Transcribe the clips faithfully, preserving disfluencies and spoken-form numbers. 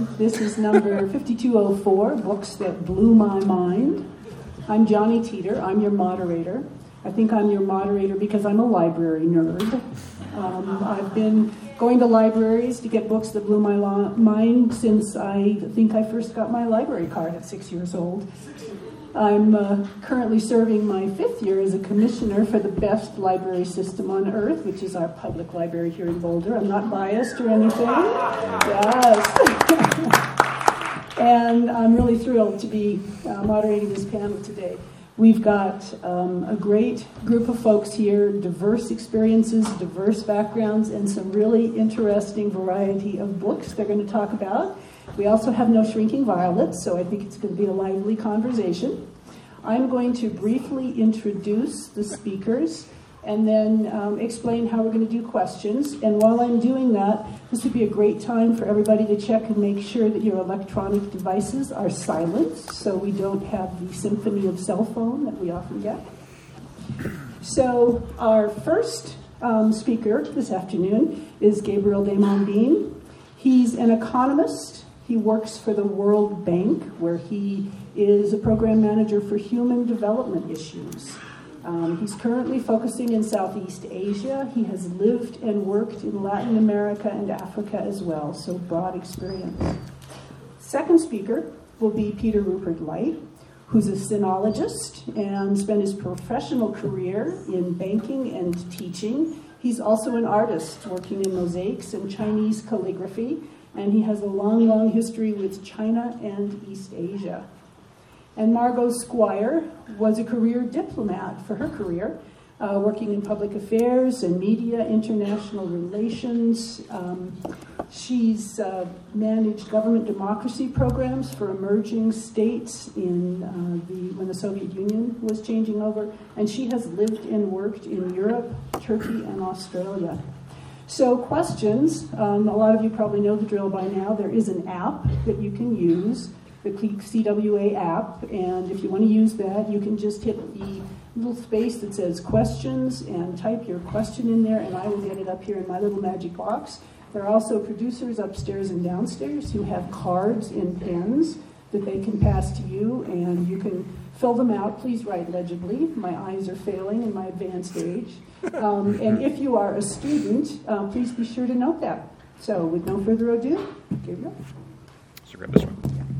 This is number fifty-two oh four, Books That Blew My Mind. I'm Johnny Teeter. I'm your moderator. I think I'm your moderator because I'm a library nerd. Um, I've been going to libraries to get books that blew my lo- mind since I think I first got my library card at six years old. I'm uh, currently serving my fifth year as a commissioner for the best library system on earth, which is our public library here in Boulder. I'm not biased or anything. Yes. And I'm really thrilled to be uh, moderating this panel today. We've got um, a great group of folks here, diverse experiences, diverse backgrounds, and some really interesting variety of books they're going to talk about. We also have no shrinking violets, so I think it's going to be a lively conversation. I'm going to briefly introduce the speakers and then um, explain how we're going to do questions. And while I'm doing that, this would be a great time for everybody to check and make sure that your electronic devices are silenced so we don't have the symphony of cell phone that we often get. So our first um, speaker this afternoon is Gabriel Desmondin. He's an economist. He works for the World Bank, where he is a program manager for human development issues. Um, he's currently focusing in Southeast Asia. He has lived and worked in Latin America and Africa as well, so broad experience. Second speaker will be Peter Rupert Light, who's a sinologist and spent his professional career in banking and teaching. He's also an artist working in mosaics and Chinese calligraphy, and he has a long, long history with China and East Asia. And Margot Squire was a career diplomat for her career, uh, working in public affairs and media, international relations. Um, she's uh, managed government democracy programs for emerging states in uh, the when the Soviet Union was changing over, and she has lived and worked in Europe, Turkey, and Australia. So questions, um, a lot of you probably know the drill by now. There is an app that you can use, the C W A app, and if you want to use that, you can just hit the little space that says questions and type your question in there, and I will get it up here in my little magic box. There are also producers upstairs and downstairs who have cards and pens that they can pass to you, and you can fill them out. Please write legibly. My eyes are failing in my advanced age. Um, and if you are a student, uh, please be sure to note that. So with no further ado, Gabriel. So grab this one.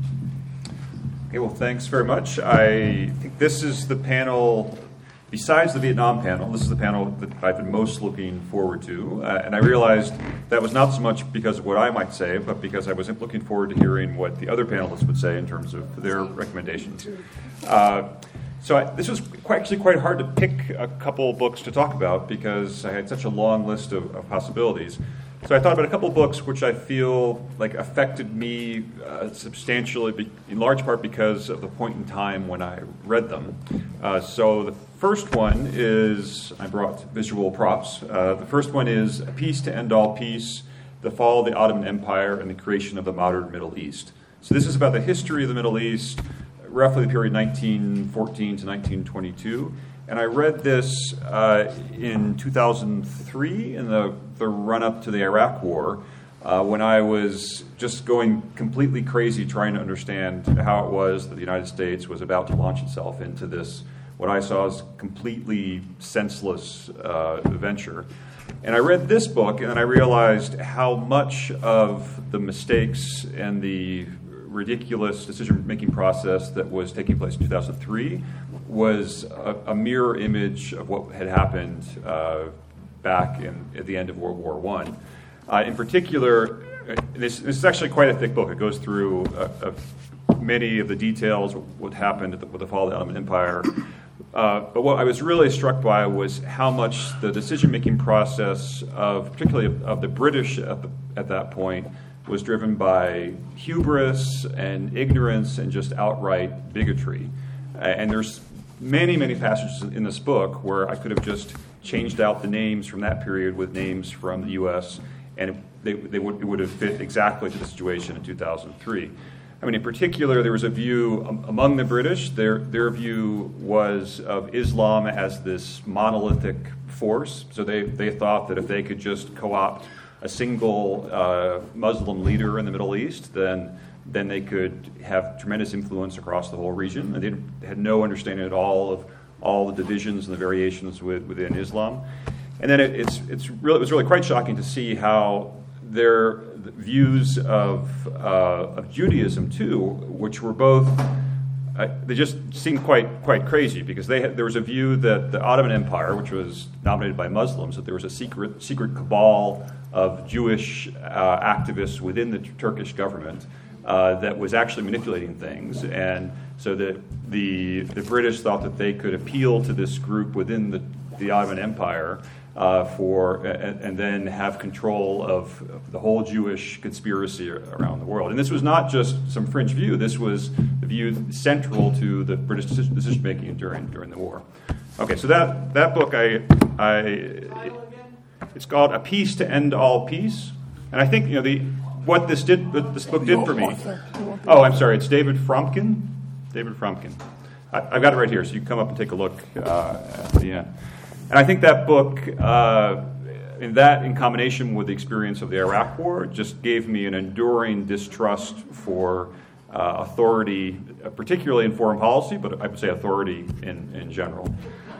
Okay, well, thanks very much. I think this is the panel, besides the Vietnam panel, this is the panel that I've been most looking forward to. Uh, and I realized that was not so much because of what I might say, but because I was looking forward to hearing what the other panelists would say in terms of their recommendations. Uh, so I, this was quite, actually quite hard to pick a couple books to talk about because I had such a long list of, of possibilities. So I thought about a couple of books which I feel like affected me uh, substantially, in large part because of the point in time when I read them. Uh, so the first one is, I brought visual props. Uh, the first one is A Peace to End All Peace, The Fall of the Ottoman Empire and the Creation of the Modern Middle East. So this is about the history of the Middle East, roughly the period nineteen fourteen to nineteen twenty-two. And I read this uh, in two thousand three, in the, the run-up to the Iraq War, uh, when I was just going completely crazy trying to understand how it was that the United States was about to launch itself into this, what I saw as completely senseless uh, venture. And I read this book, and then I realized how much of the mistakes and the ridiculous decision-making process that was taking place in two thousand three was a, a mirror image of what had happened uh, back in, at the end of World War One. Uh, in particular, this, this is actually quite a thick book. It goes through uh, uh, many of the details of what happened the, with the fall of the Ottoman Empire. Uh, but what I was really struck by was how much the decision-making process of, particularly of, of the British at, the, at that point, was driven by hubris and ignorance and just outright bigotry. Uh, and there's many, many passages in this book where I could have just changed out the names from that period with names from the U S, and it, they, they would, it would have fit exactly to the situation in two thousand three. I mean, in particular, there was a view um, among the British, their, their view was of Islam as this monolithic force. So they, they thought that if they could just co-opt a single uh, Muslim leader in the Middle East, then then they could have tremendous influence across the whole region. And they had no understanding at all of all the divisions and the variations with, within Islam. And then it, it's it's really it was really quite shocking to see how their views of uh, of Judaism too, which were both uh, they just seemed quite quite crazy, because they had, there was a view that the Ottoman Empire, which was dominated by Muslims, that there was a secret secret cabal of Jewish uh, activists within the Turkish government uh, that was actually manipulating things, and so that the the British thought that they could appeal to this group within the the Ottoman Empire uh, for and, and then have control of, of the whole Jewish conspiracy around the world. And this was not just some fringe view. This was the view central to the British decision making during during the war. Okay, so that that book I I it's called A Peace to End All Peace, and I think you know the what this did what this book did for me. Oh, I'm sorry, it's David Fromkin. David Fromkin. I, I've got it right here, so you can come up and take a look uh, at the end. And I think that book, uh, in that in combination with the experience of the Iraq War, just gave me an enduring distrust for uh, authority, uh, particularly in foreign policy, but I would say authority in, in general.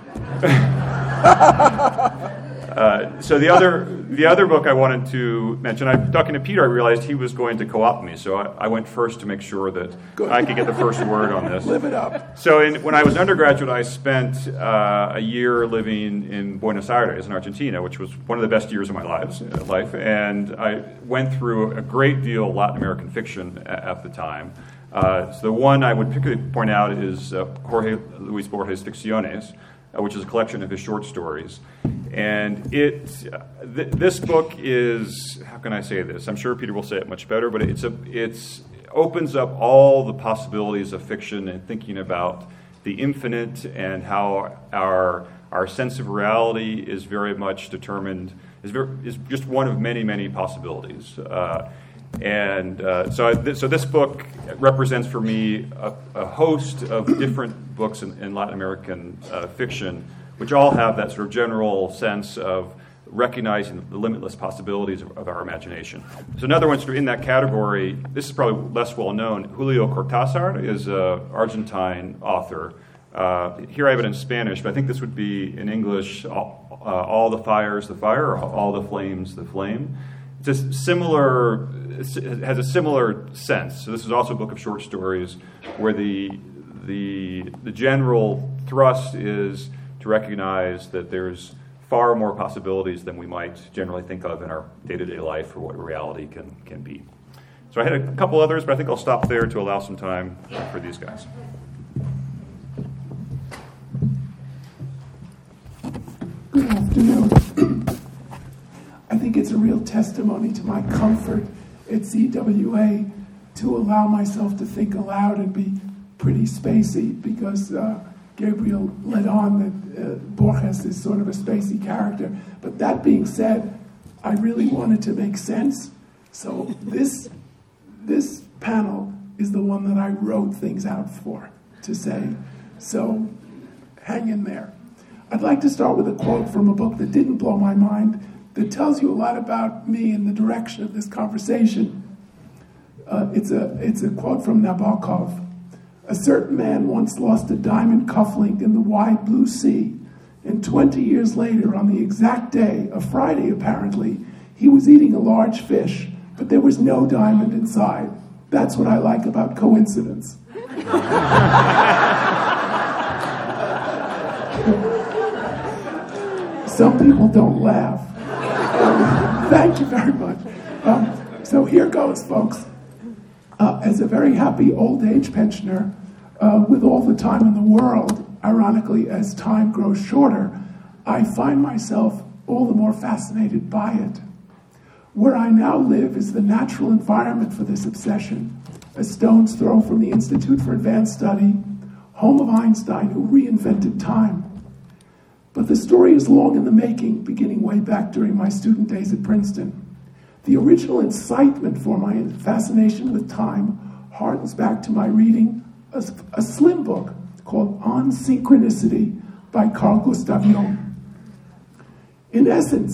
Uh, so the other the other book I wanted to mention, I talking to Peter, I realized he was going to co-opt me, so I, I went first to make sure that Good. I could get the first word on this. Live it up. So in, when I was an undergraduate, I spent uh, a year living in Buenos Aires in Argentina, which was one of the best years of my lives, uh, life, and I went through a great deal of Latin American fiction at, at the time. Uh, so the one I would particularly point out is uh, Jorge Luis Borges' Ficciones, uh, which is a collection of his short stories. And it, th- this book is, how can I say this? I'm sure Peter will say it much better, but it's a, it's it opens up all the possibilities of fiction and thinking about the infinite and how our our sense of reality is very much determined, is very, is just one of many, many possibilities. Uh, and uh, so, I, th- so this book represents for me a, a host of different books in, in Latin American uh, fiction, which all have that sort of general sense of recognizing the limitless possibilities of, of our imagination. So another one sort of in that category, this is probably less well known, Julio Cortázar is an Argentine author. Uh, here I have it in Spanish, but I think this would be in English, all, uh, all the fires, the fire, or all the flames, the flame. It's a similar, it has a similar sense. So this is also a book of short stories where the the the general thrust is to recognize that there's far more possibilities than we might generally think of in our day-to-day life for what reality can, can be. So I had a couple others, but I think I'll stop there to allow some time for these guys. Good afternoon. I think it's a real testimony to my comfort at C W A to allow myself to think aloud and be pretty spacey, because uh, Gabriel led on that uh, Borges is sort of a spacey character. But that being said, I really wanted to make sense. So this this panel is the one that I wrote things out for to say. So hang in there. I'd like to start with a quote from a book that didn't blow my mind, that tells you a lot about me and the direction of this conversation. Uh, it's a it's a quote from Nabokov. A certain man once lost a diamond cufflink in the wide blue sea, and twenty years later, on the exact day, a Friday apparently, he was eating a large fish, but there was no diamond inside. That's what I like about coincidence. Some people don't laugh. Um, thank you very much. Um, so here goes, folks. Uh, as a very happy old age pensioner, uh, with all the time in the world, ironically, as time grows shorter, I find myself all the more fascinated by it. Where I now live is the natural environment for this obsession, a stone's throw from the Institute for Advanced Study, home of Einstein, who reinvented time. But the story is long in the making, beginning way back during my student days at Princeton. The original incitement for my fascination with time harkens back to my reading a, a slim book called On Synchronicity by Carl Gustav Jung. In essence,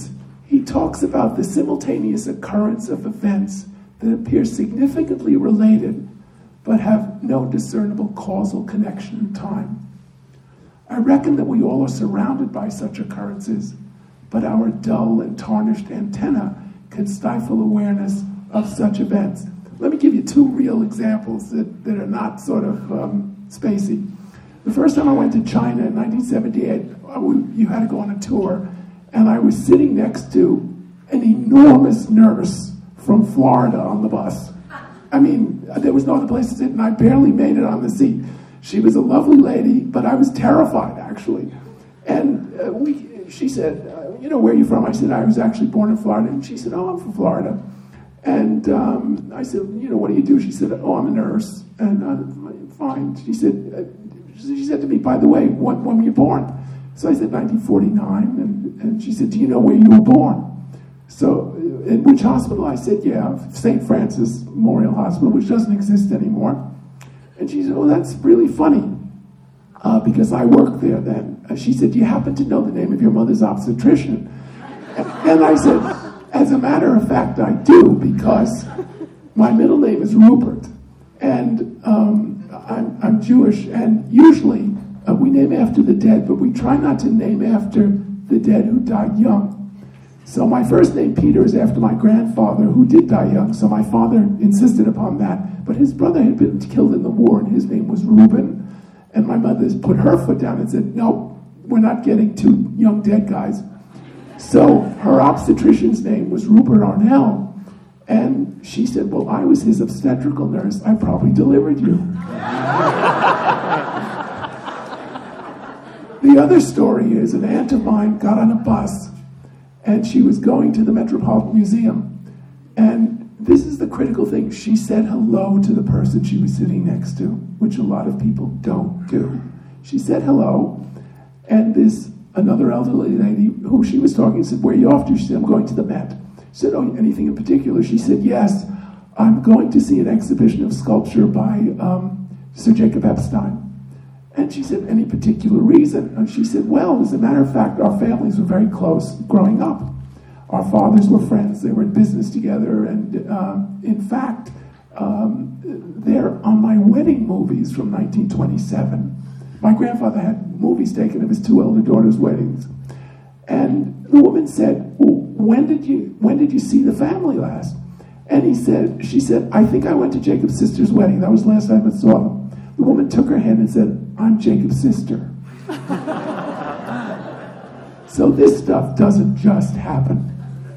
he talks about the simultaneous occurrence of events that appear significantly related but have no discernible causal connection in time. I reckon that we all are surrounded by such occurrences, but our dull and tarnished antenna can stifle awareness of such events. Let me give you two real examples that, that are not sort of um, spacey. The first time I went to China in nineteen seventy-eight, we, you had to go on a tour, and I was sitting next to an enormous nurse from Florida on the bus. I mean, there was no other place to sit, and I barely made it on the seat. She was a lovely lady, but I was terrified, actually. And uh, we, she said, uh, you know, where are you from? I said, I was actually born in Florida. And she said, oh, I'm from Florida. And um, I said, you know, what do you do? She said, oh, I'm a nurse. And uh, fine. She said, uh, she said to me, by the way, when, when were you born? So I said, nineteen forty-nine. And, and she said, do you know where you were born? So, in which hospital? I said, yeah, Saint Francis Memorial Hospital, which doesn't exist anymore. And she said, oh, that's really funny, uh, because I worked there then. Uh, she said, do you happen to know the name of your mother's obstetrician? And, and I said, as a matter of fact, I do, because my middle name is Rupert, and um, I'm, I'm Jewish, and usually uh, we name after the dead, but we try not to name after the dead who died young. So my first name, Peter, is after my grandfather, who did die young, so my father insisted upon that. But his brother had been killed in the war, and his name was Reuben. And my mother put her foot down and said, no, we're not getting two young dead guys. So her obstetrician's name was Rupert Arnell. And she said, well, I was his obstetrical nurse. I probably delivered you. The other story is an aunt of mine got on a bus, and she was going to the Metropolitan Museum. And this is the critical thing. She said hello to the person she was sitting next to, which a lot of people don't do. She said hello, and this another elderly lady who she was talking to said, where are you off to? She said, I'm going to the Met. She said, oh, anything in particular? She said, yes, I'm going to see an exhibition of sculpture by um, Sir Jacob Epstein. And she said, any particular reason? And she said, well, as a matter of fact, our families were very close growing up. Our fathers were friends. They were in business together. And um, in fact, um, they're on my wedding movies from nineteen twenty-seven. My grandfather had movies taken of his two elder daughters' weddings. And the woman said, well, when did you when did you see the family last? And he said, she said, I think I went to Jacob's sister's wedding. That was the last time I saw them. The woman took her hand and said, I'm Jacob's sister. So this stuff doesn't just happen.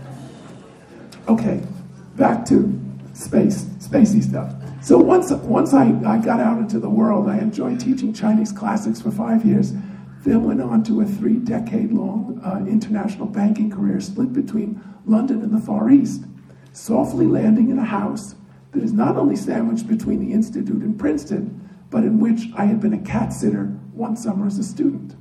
Okay, back to space, spacey stuff. So once once I, I got out into the world, I enjoyed teaching Chinese classics for five years, then went on to a three-decade-long uh, international banking career split between London and the Far East, softly landing in a house that is not only sandwiched between the Institute and Princeton, but in which I had been a cat sitter one summer as a student.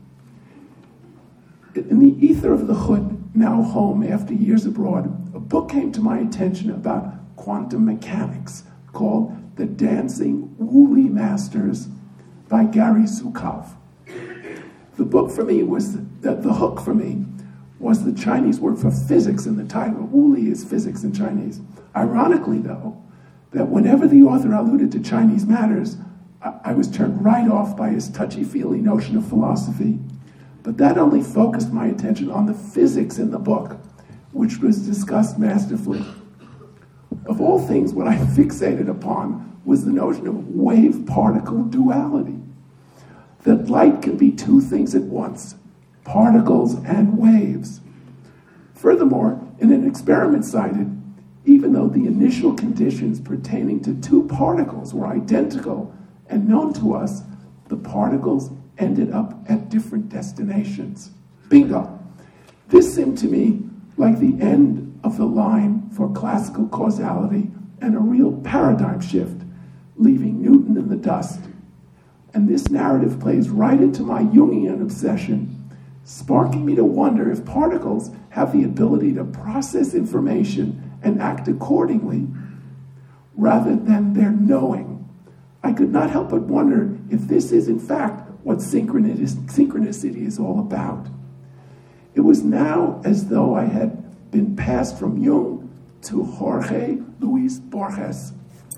In the ether of the hood, now home after years abroad, a book came to my attention about quantum mechanics called The Dancing Woolly Masters by Gary Zukov. The book for me was, the, the hook for me was the Chinese word for physics in the title. Woolly is physics in Chinese. Ironically, though, that whenever the author alluded to Chinese matters, I was turned right off by his touchy-feely notion of philosophy. But that only focused my attention on the physics in the book, which was discussed masterfully. Of all things, what I fixated upon was the notion of wave-particle duality. That light can be two things at once, particles and waves. Furthermore, in an experiment cited, even though the initial conditions pertaining to two particles were identical and known to us, the particles ended up at different destinations. Bingo. This seemed to me like the end of the line for classical causality and a real paradigm shift, leaving Newton in the dust. And this narrative plays right into my Jungian obsession, sparking me to wonder if particles have the ability to process information and act accordingly, rather than their knowing. I could not help but wonder if this is, in fact, what synchronicity is all about. It was now as though I had been passed from Jung to Jorge Luis Borges,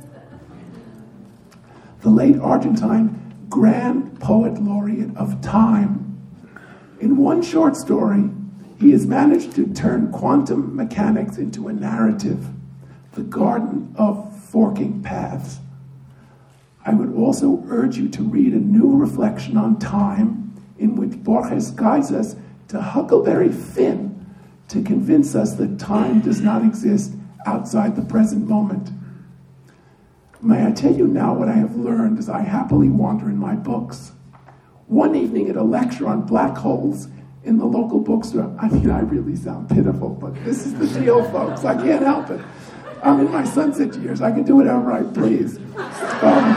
the late Argentine Grand Poet Laureate of Time. In one short story, he has managed to turn quantum mechanics into a narrative, The Garden of Forking Paths. I would also urge you to read a new reflection on time in which Borges guides us to Huckleberry Finn to convince us that time does not exist outside the present moment. May I tell you now what I have learned as I happily wander in my books. One evening at a lecture on black holes in the local bookstore, I mean, I really sound pitiful, but this is the deal, folks. I can't help it. I'm in my sunset years. I can do whatever I please. Um,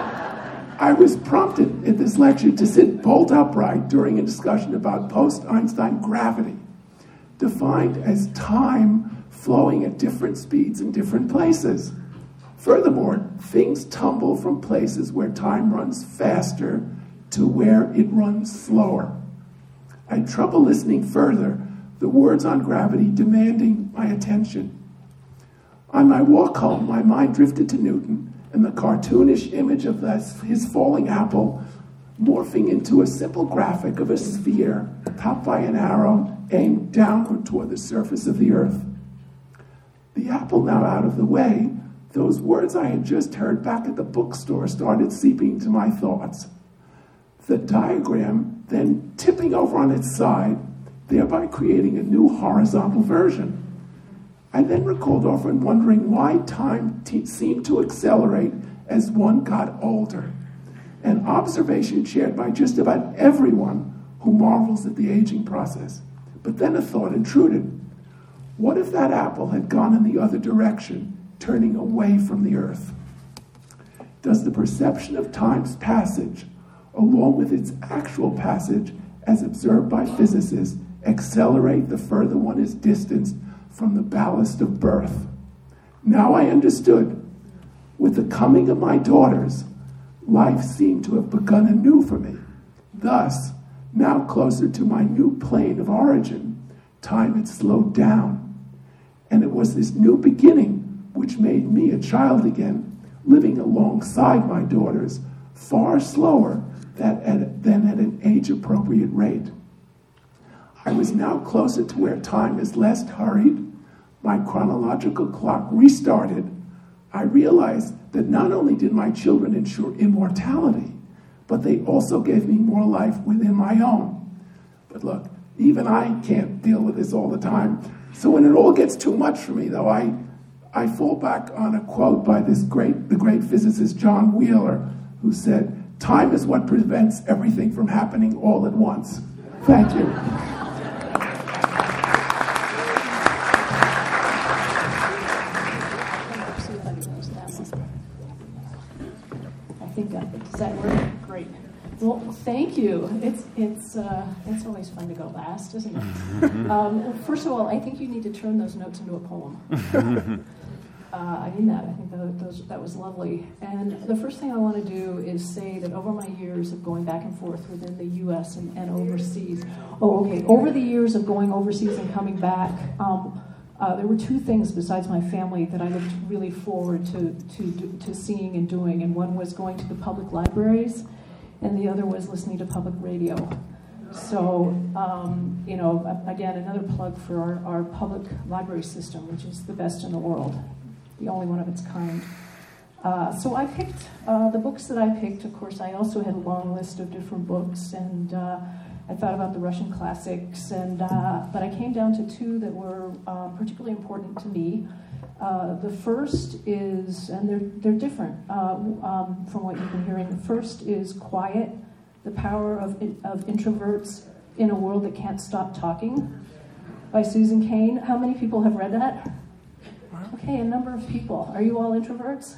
I was prompted at this lecture to sit bolt upright during a discussion about post-Einstein gravity, defined as time flowing at different speeds in different places. Furthermore, things tumble from places where time runs faster to where it runs slower. I had trouble listening further, the words on gravity demanding my attention. On my walk home, my mind drifted to Newton and the cartoonish image of this, his falling apple morphing into a simple graphic of a sphere topped by an arrow aimed downward toward the surface of the earth. The apple now out of the way, those words I had just heard back at the bookstore started seeping into my thoughts. The diagram then tipping over on its side, thereby creating a new horizontal version. I then recalled often wondering why time t- seemed to accelerate as one got older, an observation shared by just about everyone who marvels at the aging process. But then a thought intruded. What if that apple had gone in the other direction, turning away from the earth? Does the perception of time's passage, along with its actual passage as observed by physicists, accelerate the further one is distanced from the ballast of birth? Now I understood. With the coming of my daughters, life seemed to have begun anew for me. Thus, now closer to my new plane of origin, time had slowed down. And it was this new beginning which made me a child again, living alongside my daughters, far slower than at, than at an age-appropriate rate. I was now closer to where time is less hurried. My chronological clock restarted. I realized that not only did my children ensure immortality, but they also gave me more life within my own. But look, even I can't deal with this all the time. So when it all gets too much for me, though, I I fall back on a quote by this great the great physicist John Wheeler, who said, "Time is what prevents everything from happening all at once." Thank you. I think that, does that work? Great. Well, thank you. It's it's uh, it's always fun to go last, isn't it? um, well, first of all, I think you need to turn those notes into a poem. uh, I mean that. I think that, those, that was lovely. And the first thing I want to do is say that over my years of going back and forth within the U S and, and overseas, oh, okay, over the years of going overseas and coming back, um, Uh, there were two things besides my family that I looked really forward to, to to seeing and doing, and one was going to the public libraries, and the other was listening to public radio. So, um, you know, again, another plug for our, our public library system, which is the best in the world, the only one of its kind. Uh, so I picked uh, the books that I picked. Of course, I also had a long list of different books, and uh, I thought about the Russian classics, and uh, but I came down to two that were um, particularly important to me. Uh, the first is, and they're they're different uh, um, from what you've been hearing. The first is Quiet: The Power of of Introverts in a World That Can't Stop Talking, by Susan Cain. How many people have read that? Okay, a number of people. Are you all introverts?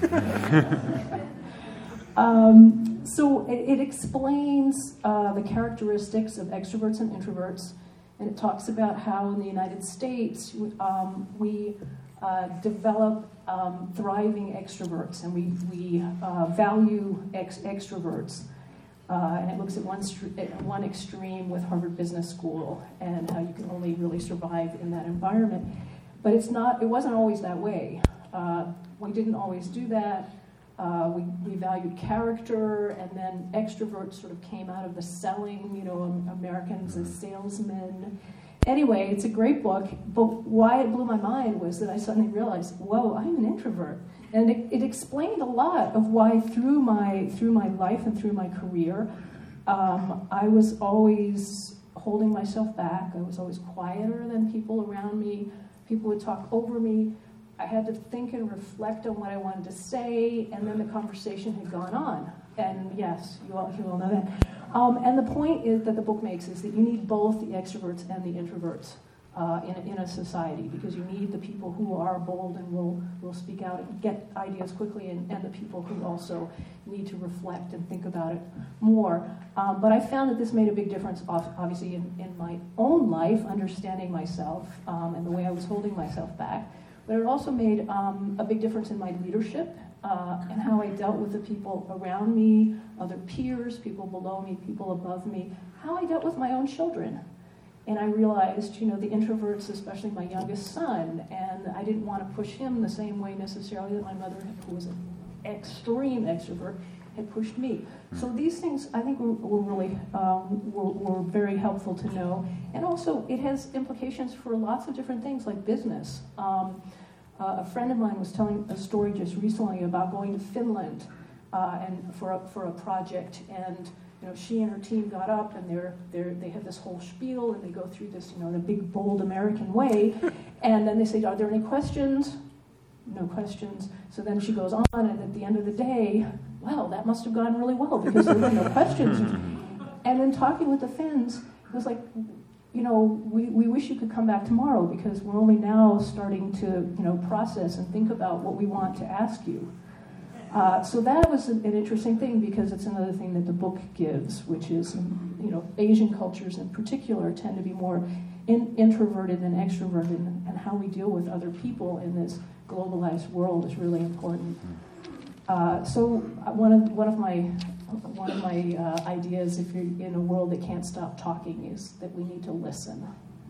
um, so it, it explains uh, the characteristics of extroverts and introverts, and it talks about how in the United States um, we uh, develop um, thriving extroverts, and we, we uh, value ex- extroverts. Uh, and it looks at one, str- at one extreme with Harvard Business School and how you can only really survive in that environment. But it's not, it wasn't always that way. Uh, we didn't always do that. Uh, we, we valued character, and then extroverts sort of came out of the selling, you know, um, Americans as salesmen. Anyway, it's a great book, but why it blew my mind was that I suddenly realized, whoa, I'm an introvert. And it, it explained a lot of why through my through my life and through my career, um, I was always holding myself back. I was always quieter than people around me. People would talk over me. I had to think and reflect on what I wanted to say, and then the conversation had gone on. And yes, you all, you all know that. Um, and the point is that the book makes is that you need both the extroverts and the introverts uh, in, a, in a society, because you need the people who are bold and will, will speak out and get ideas quickly, and, and the people who also need to reflect and think about it more. Um, but I found that this made a big difference, obviously, in, in my own life, understanding myself um, and the way I was holding myself back. But it also made um, a big difference in my leadership uh, and how I dealt with the people around me, other peers, people below me, people above me, how I dealt with my own children. And I realized, you know, the introverts, especially my youngest son, and I didn't want to push him the same way necessarily that my mother, who was an extreme extrovert, had pushed me. So these things, I think, were, were really um, were, were very helpful to know. And also, it has implications for lots of different things, like business. Um, uh, a friend of mine was telling a story just recently about going to Finland uh, and for a, for a project, and you know, she and her team got up, and they're they're they have this whole spiel, and they go through this, you know, in a big, bold American way, and then they say, "Are there any questions?" No questions. So then she goes on, and at the end of the day, well, that must have gone really well because there were no questions. And then talking with the Finns, it was like, you know, we, we wish you could come back tomorrow because we're only now starting to, you know, process and think about what we want to ask you. Uh, so that was an, an interesting thing, because it's another thing that the book gives, which is, you know, Asian cultures in particular tend to be more in, introverted than extroverted, and, and how we deal with other people in this globalized world is really important. Uh, so one of one of my one of my uh, ideas, if you're in a world that can't stop talking, is that we need to listen.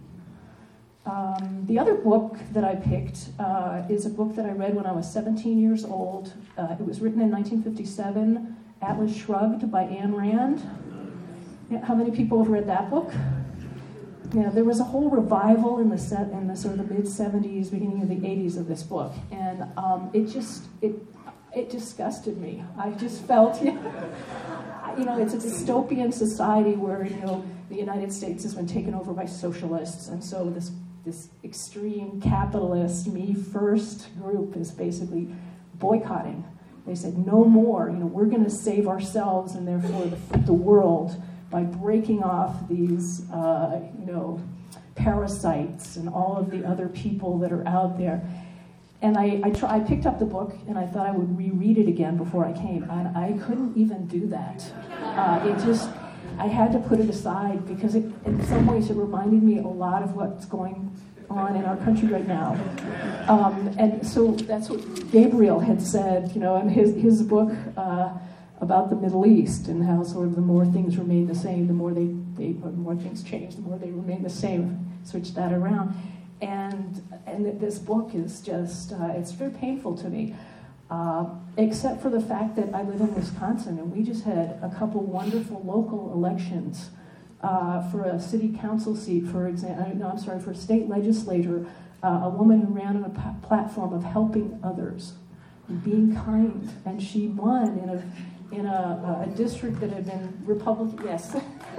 Um, the other book that I picked uh, is a book that I read when I was seventeen years old. Uh, it was written in nineteen fifty-seven, Atlas Shrugged by Ayn Rand. Yeah, how many people have read that book? Yeah, there was a whole revival in the set in the sort of the mid seventies, beginning of the eighties of this book, and um, it just it it disgusted me. I just felt, you know, it's a dystopian society where, you know, the United States has been taken over by socialists, and so this this extreme capitalist, me first group is basically boycotting. They said, no more. You know, we're going to save ourselves and therefore the, the world by breaking off these, uh, you know, parasites and all of the other people that are out there. And I I, try, I picked up the book, and I thought I would reread it again before I came. And I couldn't even do that. Uh, it just, I had to put it aside because it, in some ways it reminded me a lot of what's going on in our country right now. Um, and so that's what Gabriel had said, you know, in his, his book, uh, about the Middle East, and how sort of the more things remain the same, the more they, they the more things change, the more they remain the same. Switch that around, and and this book is just uh, it's very painful to me, uh, except for the fact that I live in Wisconsin, and we just had a couple wonderful local elections uh, for a city council seat, for example. No, I'm sorry, for a state legislator, uh, a woman who ran on a p- platform of helping others, and being kind, and she won in a. in a, a district that had been Republican, yes.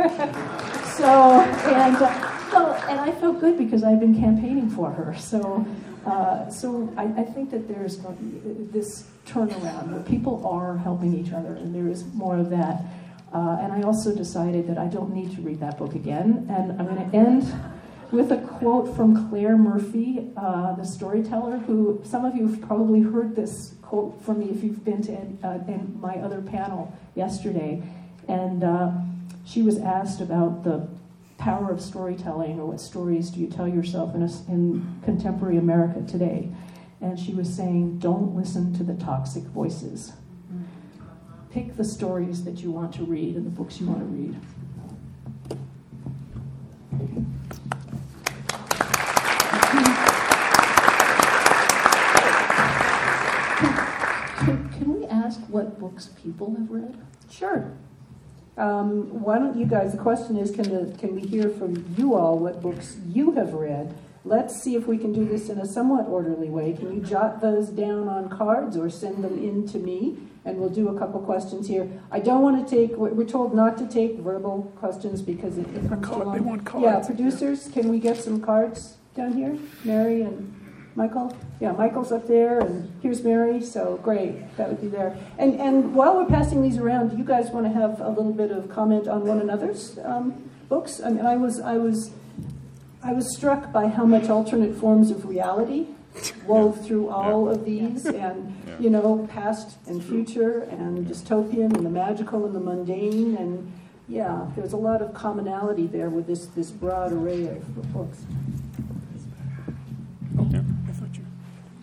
so, and uh, well, and I felt good because I'd been campaigning for her. So, uh, so I, I think that there's this turnaround where people are helping each other, and there is more of that. Uh, and I also decided that I don't need to read that book again. And I'm going to end with a quote from Claire Murphy, uh, the storyteller, who some of you have probably heard this quote from me if you've been to uh, in my other panel yesterday. And uh, she was asked about the power of storytelling, or what stories do you tell yourself in, a, in contemporary America today. And she was saying, don't listen to the toxic voices. pick the stories that you want to read and the books you want to read. Can, can we ask what books people have read? Sure. Um, why don't you guys, the question is, can, the, can we hear from you all what books you have read? Let's see if we can do this in a somewhat orderly way. Can you jot those down on cards or send them in to me? And we'll do a couple questions here. I don't want to take, we're told not to take verbal questions because it, it comes too long. They want cards. Yeah, producers, can we get some cards down here? Mary and Michael? Yeah, Michael's up there, and here's Mary, so great, that would be there. And and while we're passing these around, do you guys want to have a little bit of comment on one another's um, books? I mean, I was, I was, I was struck by how much alternate forms of reality wove through all Yeah. of these, and Yeah. you know, past and future, and dystopian, and the magical, and the mundane, and yeah, there's a lot of commonality there with this this broad array of books. Yeah. I thought you.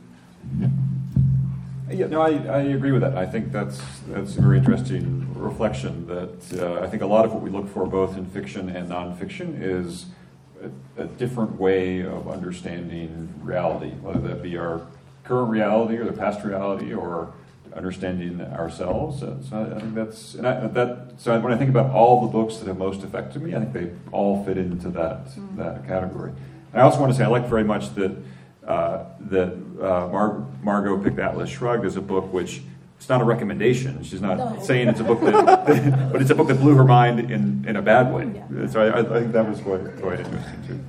Yeah, no, I, I agree with that. I think that's that's a very interesting reflection. That uh, I think a lot of what we look for, both in fiction and nonfiction, is a, a different way of understanding reality, whether that be our current reality or the past reality, or understanding ourselves. Uh, so I, I think that's and I, that. So when I think about all the books that have most affected me, I think they all fit into that mm. that category. I also want to say I like very much that. Uh, that uh, Mar- Margot picked Atlas Shrugged as a book which it's not a recommendation. She's not No. saying it's a book that, that, but it's a book that blew her mind in, in a bad way. Yeah. So I, I think that was quite, quite interesting too.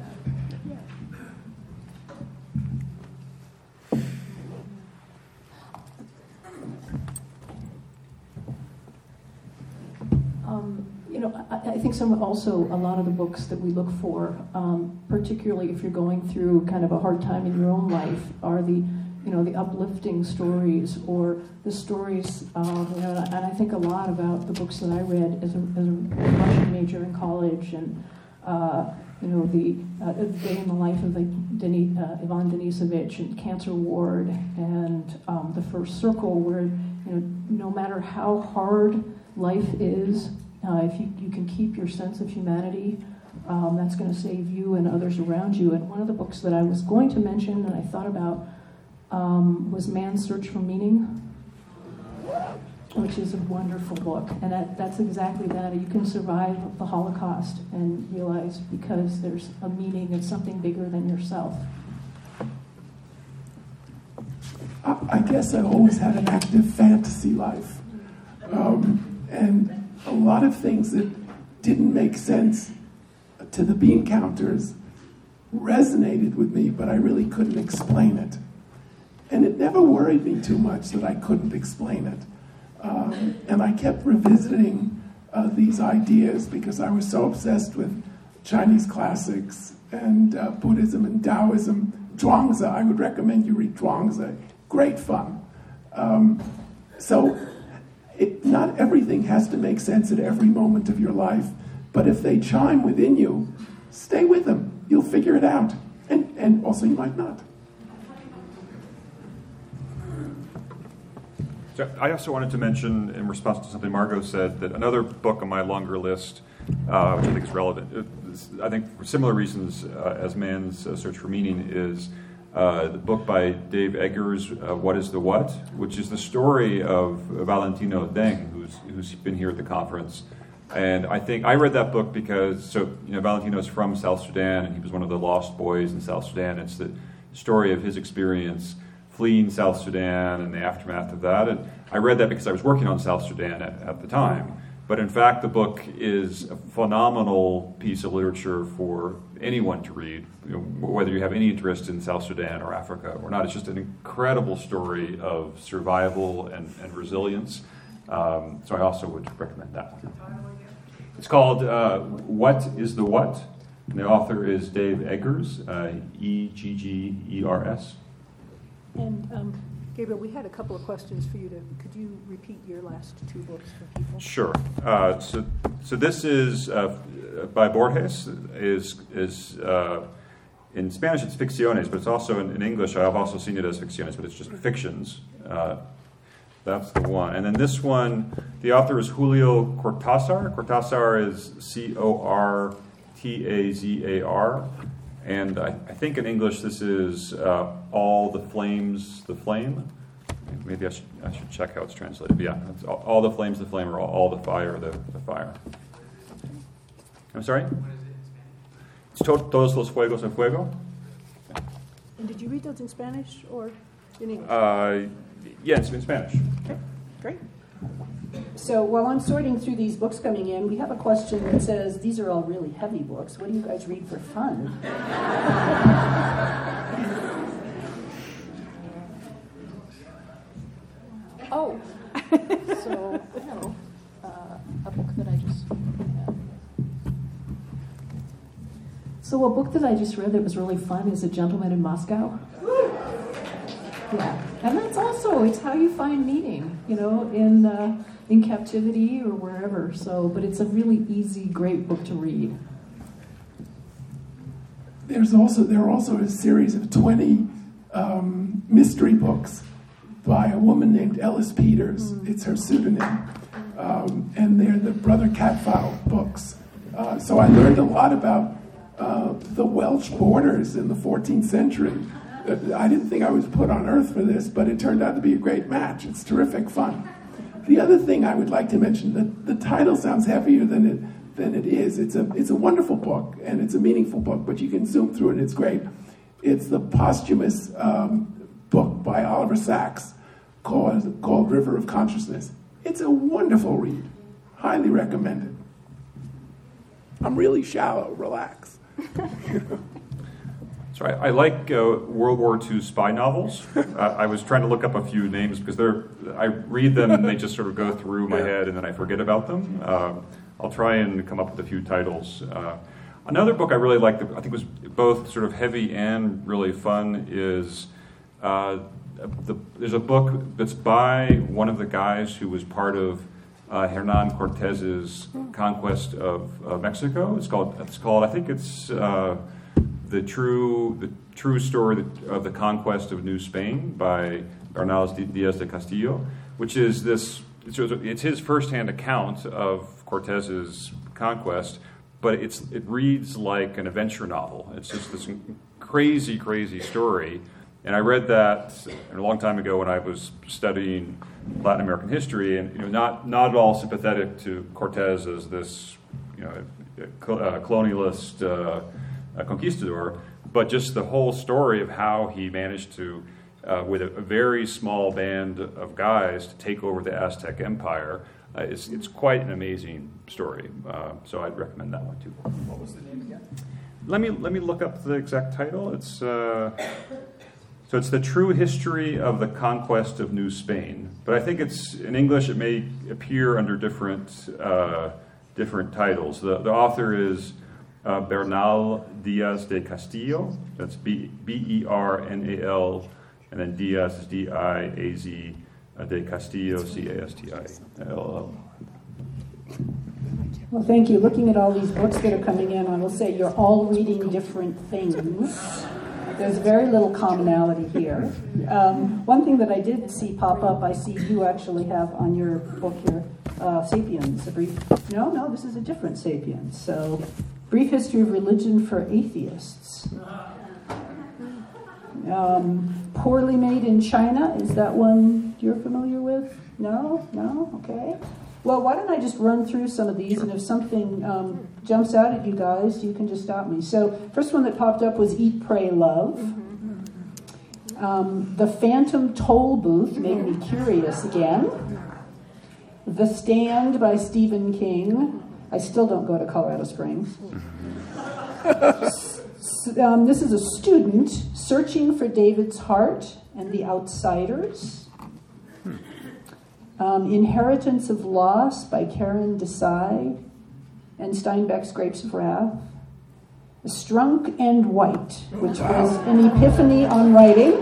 Um, you know, I, I think some also a lot of the books that we look for, um, particularly if you're going through kind of a hard time in your own life, are the you know the uplifting stories or the stories. Um, you know, and I think a lot about the books that I read as a, as a Russian major in college, and uh, you know the uh, Day in the Life of Denis, uh, Ivan Denisovich, and Cancer Ward, and um, The First Circle, where you know no matter how hard life is, uh, if you, you can keep your sense of humanity, um, that's going to save you and others around you. And one of the books that I was going to mention and I thought about um, was Man's Search for Meaning, which is a wonderful book. And that, that's exactly that. You can survive the Holocaust and realize because there's a meaning, it's something bigger than yourself. I, I guess I always had an active fantasy life. Um, and a lot of things that didn't make sense to the bean counters resonated with me, but I really couldn't explain it. And it never worried me too much that I couldn't explain it. Um, and I kept revisiting uh, these ideas because I was so obsessed with Chinese classics and uh, Buddhism and Taoism. Zhuangzi, I would recommend you read Zhuangzi. Great fun. Um, so it, not everything has to make sense at every moment of your life, but if they chime within you, stay with them. You'll figure it out. And, and also you might not. So I also wanted to mention, in response to something Margot said, that another book on my longer list, uh, which I think is relevant, is, I think for similar reasons uh, as Man's uh, Search for Meaning, is uh, the book by Dave Eggers, uh, What is the What?, which is the story of Valentino Deng, who's who's been here at the conference. And I think I read that book because, so, you know, Valentino's from South Sudan, and he was one of the lost boys in South Sudan. It's the story of his experience fleeing South Sudan and the aftermath of that. And I read that because I was working on South Sudan at, at the time. But in fact, the book is a phenomenal piece of literature for anyone to read, you know, whether you have any interest in South Sudan or Africa or not. It's just an incredible story of survival and, and resilience. Um, so I also would recommend that. It's called uh, What is the What? And the author is Dave Eggers, uh, E G G E R S. And um, Gabriel, we had a couple of questions for you. To could you repeat your last two books for people? Sure. Uh, so, so this is uh, by Borges. is is uh, in Spanish it's ficciones, but it's also in, in English. I've also seen it as ficciones, but it's just fictions. Uh, that's the one. And then this one, the author is Julio Cortázar. Cortázar is C O R T A Z A R. And I, I think in English this is uh, All the Flames, the Flame. Maybe I should, I should check how it's translated. But yeah, it's all, all the flames, the flame, or all, all the fire, the, the fire. I'm sorry? What is it in Spanish? It's Todos los Fuegos en Fuego. And did you read those in Spanish or in English? Uh, yeah, it's in Spanish. Okay, great. So while I'm sorting through these books coming in, we have a question that says, these are all really heavy books. What do you guys read for fun? Oh, so, no, uh, a book that I just had. So a book that I just read that was really fun is A Gentleman in Moscow. Yeah, and that's also, it's how you find meaning, you know, in uh, in captivity or wherever. So, but it's a really easy, great book to read. There's also there are also a series of twenty um, mystery books by a woman named Ellis Peters. Mm. It's her pseudonym, um, and they're the Brother Catfile books. Uh, so I learned a lot about uh, the Welsh borders in the fourteenth century. I didn't think I was put on earth for this, but it turned out to be a great match. It's terrific fun. The other thing I would like to mention, that the title sounds heavier than it than it is. It's a it's a wonderful book, and it's a meaningful book, but you can zoom through it, and it's great. It's the posthumous um, book by Oliver Sacks called, called River of Consciousness. It's a wonderful read. Highly recommended. I'm really shallow. Relax. So I, I like uh, World War Two spy novels. uh, I was trying to look up a few names because they're I read them and they just sort of go through my head and then I forget about them. Uh, I'll try and come up with a few titles. Uh, another book I really liked, I think was both sort of heavy and really fun, is uh, the, there's a book that's by one of the guys who was part of uh, Hernan Cortez's conquest of uh, Mexico. It's called, it's called, I think it's uh, the true the true story of the conquest of New Spain by Bernal Diaz de Castillo, which is this. It's his firsthand account of Cortez's conquest, but it's it reads like an adventure novel. It's just this crazy, crazy story. And I read that a long time ago when I was studying Latin American history, and you know, not not at all sympathetic to Cortez as this, you know, uh, colonialist uh, uh, conquistador, but just the whole story of how he managed to, uh, with a, a very small band of guys, to take over the Aztec Empire. Uh, it's it's quite an amazing story. Uh, so I'd recommend that one too. What was the name again? Let me let me look up the exact title. It's. Uh, So it's the true history of the conquest of New Spain, but I think it's in English. It may appear under different uh, different titles. The the author is uh, Bernal Diaz de Castillo. That's B B E R N A L, and then Diaz is D I A Z uh, de Castillo C A S T I L L. Well, thank you. Looking at all these books that are coming in, I will say you're all reading different things. There's very little commonality here. Um, one thing that I did see pop up, I see you actually have on your book here, uh, Sapiens. A brief, no, no, this is a different Sapiens. So, Brief History of Religion for Atheists. Um, Poorly Made in China, is that one you're familiar with? No? No? Okay. Well, why don't I just run through some of these, and if something um, jumps out at you guys, you can just stop me. So, first one that popped up was Eat, Pray, Love. Um, the Phantom Toll Booth made me curious again. The Stand by Stephen King. I still don't go to Colorado Springs. um, this is a student searching for David's heart and the outsiders. Um, Inheritance of Loss by Karen Desai and Steinbeck's Grapes of Wrath. Strunk and White, which was an epiphany on writing.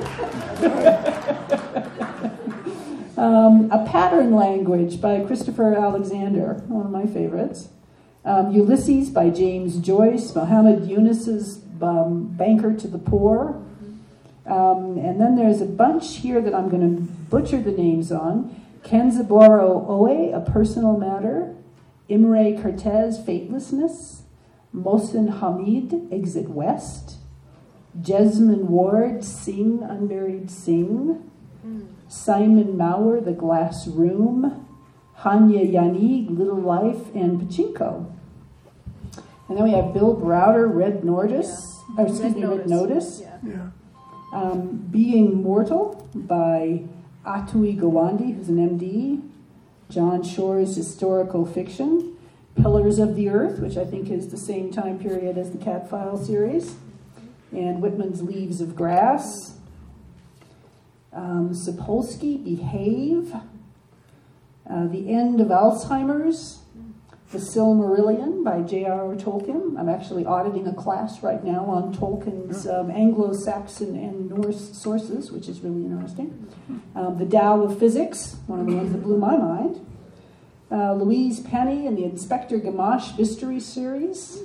um, A Pattern Language by Christopher Alexander, one of my favorites. Um, Ulysses by James Joyce, Muhammad Yunus's um, Banker to the Poor. Um, and then there's a bunch here that I'm going to butcher the names on. Kenzaburo Oe, A Personal Matter, Imre Kertész, Fatelessness, Mohsen Hamid, Exit West, Jesmyn Ward, Sing, Unburied Sing, Simon Mauer, The Glass Room, Hanya Yanig, Little Life, and Pachinko. And then we have Bill Browder, Red Notice, Yeah. or excuse Red me, Red Notice. Notice. Yeah. Yeah. Um, Being Mortal by Atui Gawande, who's an M D. John Shore's historical fiction. Pillars of the Earth, which I think is the same time period as the Cat File series. And Whitman's Leaves of Grass. Um, Sapolsky, Behave. Uh, the End of Alzheimer's. The Silmarillion by J R R Tolkien. I'm actually auditing a class right now on Tolkien's um, Anglo-Saxon and Norse sources, which is really interesting. Um, the Tao of Physics, one of the ones that blew my mind. Uh, Louise Penny and the Inspector Gamache Mystery Series.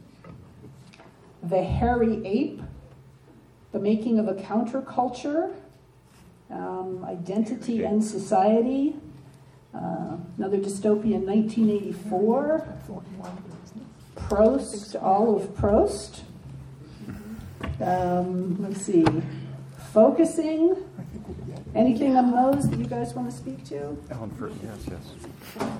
The Hairy Ape. The Making of a Counterculture. Um, Identity and Society. Uh, another dystopian, nineteen eighty-four. Prost, Olive Prost. Um, let's see. Focusing. Anything on those that you guys want to speak to? Alan First, yes, yes.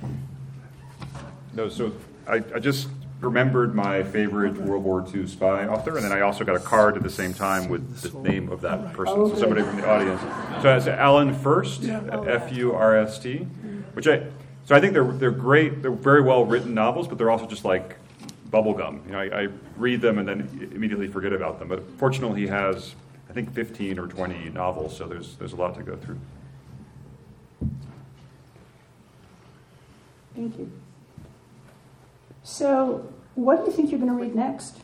No, so I, I just remembered my favorite World War Two spy author, and then I also got a card at the same time with the name of that person, Oh, so somebody from the audience. So it's Alan First, F U R S T, which I, so I think they're they're great, they're very well written novels, but they're also just like bubblegum. You know, I, I read them and then immediately forget about them. But fortunately, he has, I think, fifteen or twenty novels, so there's there's a lot to go through. Thank you. So, what do you think you're going to read next?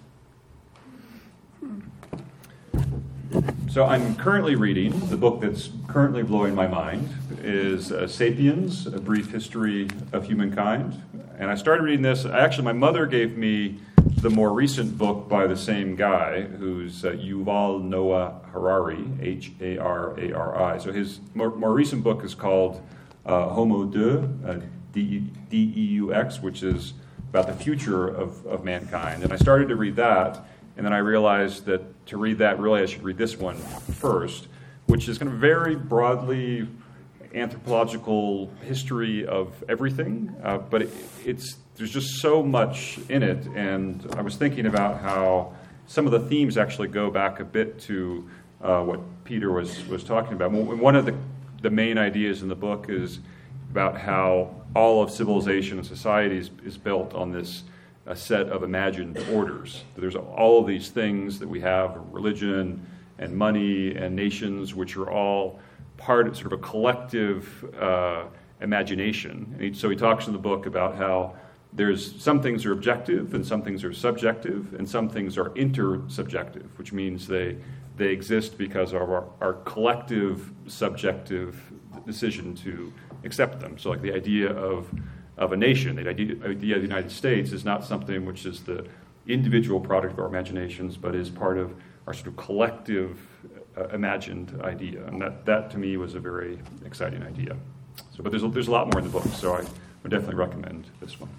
So I'm currently reading, the book that's currently blowing my mind is uh, Sapiens, A Brief History of Humankind. And I started reading this, actually my mother gave me the more recent book by the same guy, who's uh, Yuval Noah Harari, H A R A R I. So his more, more recent book is called uh, Homo Deux, uh, D E U X, which is about the future of, of mankind. And I started to read that, and then I realized that to read that, really I should read this one first, which is kind of very broadly anthropological history of everything, uh, but it, it's there's just so much in it, and I was thinking about how some of the themes actually go back a bit to uh, what Peter was, was talking about. One of the, the main ideas in the book is about how all of civilization and society is, is built on this a set of imagined orders. There's all of these things that we have, religion and money and nations, which are all part of sort of a collective uh, imagination. And he, so he talks in the book about how there's some things are objective and some things are subjective and some things are intersubjective, which means they they exist because of our, our collective subjective decision to accept them. So like the idea of of a nation, the idea, idea of the United States is not something which is the individual product of our imaginations, but is part of our sort of collective uh, imagined idea. And that, that to me was a very exciting idea. So, but there's a, there's a lot more in the book, so I would definitely recommend this one.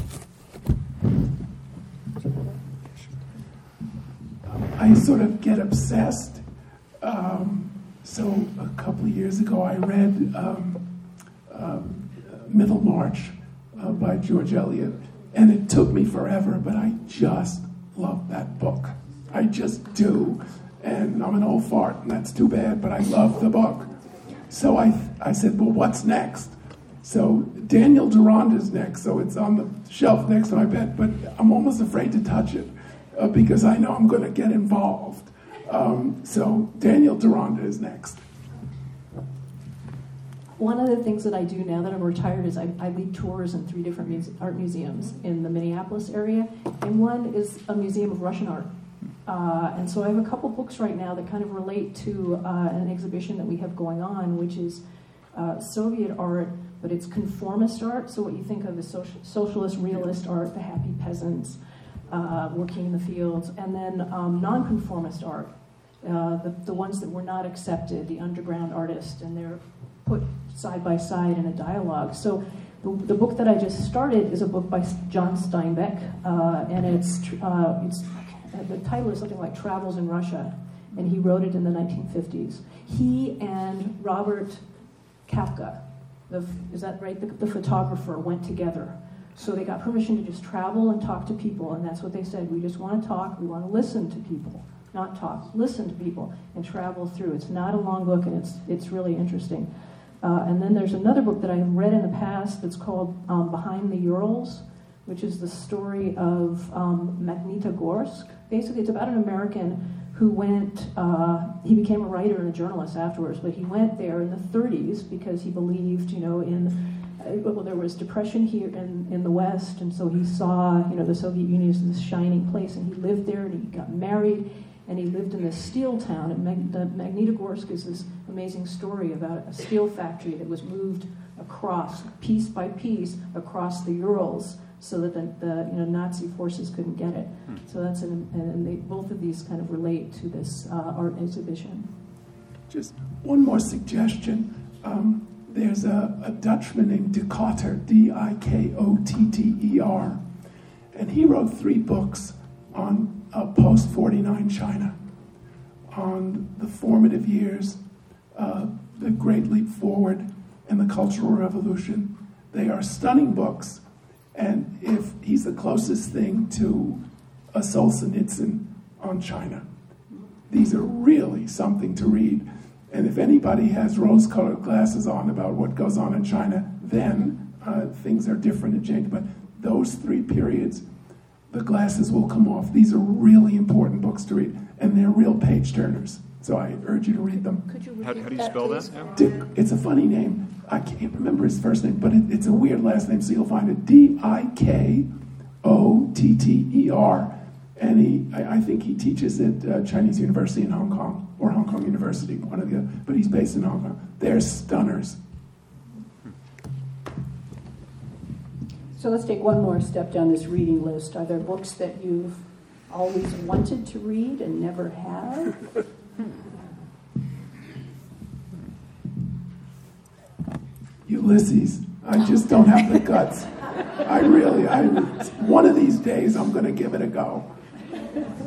I sort of get obsessed. Um, so a couple of years ago, I read um, um, Middlemarch uh, by George Eliot, and it took me forever, but I just love that book. I just do, and I'm an old fart, and that's too bad, but I love the book. So I, I said, well, what's next? So Daniel Deronda's next, so it's on the shelf next to my bed, but I'm almost afraid to touch it uh, because I know I'm going to get involved. Um, so Daniel Deronda is next. One of the things that I do now that I'm retired is I, I lead tours in three different muse- art museums in the Minneapolis area, and one is a museum of Russian art. Uh, and so I have a couple books right now that kind of relate to uh, an exhibition that we have going on, which is uh, Soviet art, but it's conformist art. So what you think of as social, socialist realist art, the happy peasants uh, working in the fields, and then um, nonconformist art, uh, the, the ones that were not accepted, the underground artists, and they're put side by side in a dialogue. So the, the book that I just started is a book by John Steinbeck, uh, and it's uh, it's the title is something like Travels in Russia, and he wrote it in the nineteen fifties. He and Robert Kafka, the, is that right? The, the photographer, went together. So they got permission to just travel and talk to people, and that's what they said. We just want to talk, we want to listen to people. Not talk, listen to people, and travel through. It's not a long book, and it's it's really interesting. Uh, and then there's another book that I've read in the past that's called um, Behind the Urals, which is the story of um, Magnitogorsk. Basically, it's about an American who went, uh, he became a writer and a journalist afterwards, but he went there in the thirties because he believed, you know, in, uh, well, there was depression here in, in the West, and so he saw, you know, the Soviet Union as this shining place, and he lived there, and he got married, and he lived in this steel town. And Mag- the Magnitogorsk is this amazing story about a steel factory that was moved across, piece by piece, across the Urals, so that the, the you know Nazi forces couldn't get it. Hmm. So that's an, and they, both of these kind of relate to this uh, art exhibition. Just one more suggestion. Um, there's a, a Dutchman named De Kotter, D I K O T T E R, and he wrote three books on uh, post forty-nine China, on the formative years, uh, the Great Leap Forward, and the Cultural Revolution. They are stunning books. And if he's the closest thing to a Solzhenitsyn on China, these are really something to read. And if anybody has rose-colored glasses on about what goes on in China, then uh, things are different and changed. But those three periods, the glasses will come off. These are really important books to read, and they're real page-turners. So I urge you to read them. Could you repeat How, how do you that, spell please? that? Dick, it's a funny name. I can't remember his first name, but it, it's a weird last name, so you'll find it. D I K O T T E R. And he, I, I think he teaches at uh, Chinese University in Hong Kong, or Hong Kong University, one of the other, but he's based in Hong Kong. They're stunners. So let's take one more step down this reading list. Are there books that you've always wanted to read and never have? Ulysses. I just don't have the guts. I really, I, one of these days I'm going to give it a go. Yeah,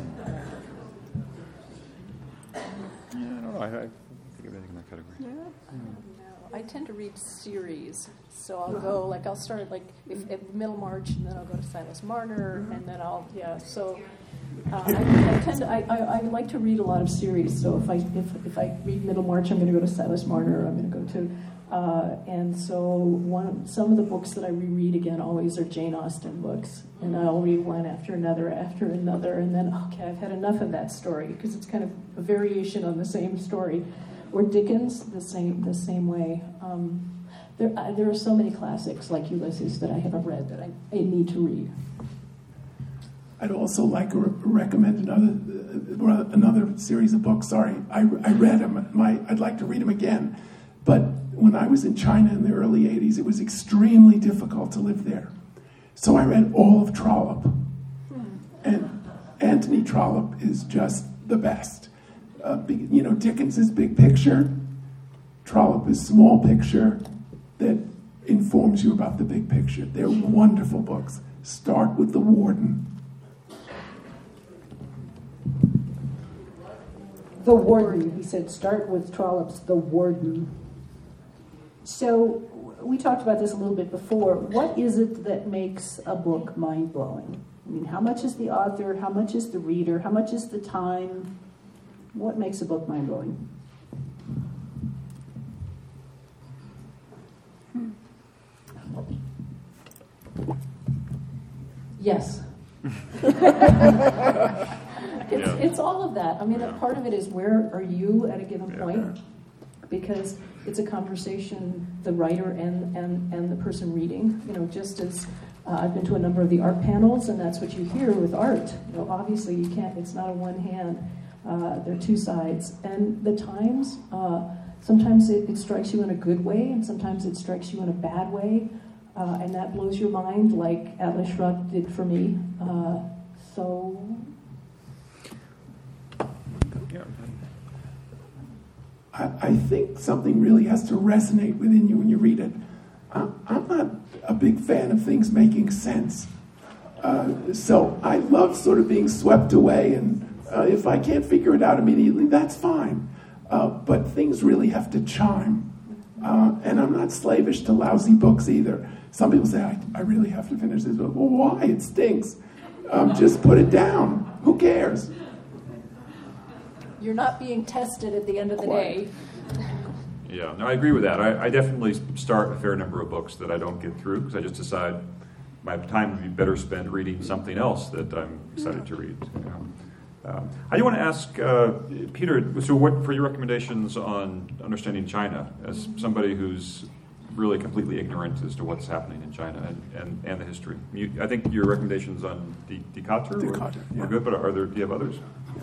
I don't know. I, I think of anything in that category. Yeah. No, I tend to read series, so I'll go like I'll start like if, if Middlemarch, and then I'll go to Silas Marner, and then I'll yeah. So uh, I, I tend to I, I, I like to read a lot of series. So if I if if I read Middlemarch, I'm going to go to Silas Marner. I'm going to go to uh, and so one some of the books that I reread again always are Jane Austen books, and I'll read one after another after another, and then okay, I've had enough of that story because it's kind of a variation on the same story. Or Dickens, the same the same way. Um, there, uh, there are so many classics like Ulysses that I haven't read that I, I need to read. I'd also like to re- recommend another uh, another series of books. Sorry, I, I read them. My, I'd like to read them again. But when I was in China in the early eighties, it was extremely difficult to live there. So I read all of Trollope. Hmm. And Anthony Trollope is just the best. Uh, big, you know, Dickens is big picture. Trollope is small picture that informs you about the big picture. They're wonderful books. Start with The Warden. The Warden, he said, start with Trollope's The Warden. So we talked about this a little bit before. What is it that makes a book mind-blowing? I mean, how much is the author? How much is the reader? How much is the time? What makes a book mind-blowing? Yes. It's, Yeah. it's all of that. I mean, Yeah. part of it is where are you at a given Yeah. point? Because it's a conversation, the writer and, and, and the person reading. You know, just as uh, I've been to a number of the art panels, and that's what you hear with art. You know, obviously you can't. It's not a one hand. Uh, there are two sides, and the times. Uh, sometimes it, it strikes you in a good way, and sometimes it strikes you in a bad way, uh, and that blows your mind, like Atlas Shrugged did for me. Uh, so. Yeah. I, I think something really has to resonate within you when you read it. I, I'm not a big fan of things making sense. Uh, so I love sort of being swept away, and uh, if I can't figure it out immediately, that's fine. Uh, but things really have to chime. Uh, and I'm not slavish to lousy books either. Some people say, I, I really have to finish this book. Well, why? It stinks. Um, just put it down. Who cares? You're not being tested at the end of the Quite. day. Yeah, no, I agree with that. I, I definitely start a fair number of books that I don't get through because I just decide my time would be better spent reading something else that I'm excited to read. You know. um, I do want to ask uh, Peter. So, what for your recommendations on understanding China as somebody who's really completely ignorant as to what's happening in China and, and, and the history? You, I think your recommendations on Die, Die Karte were, Karte, yeah. were good, but are there? Do you have others?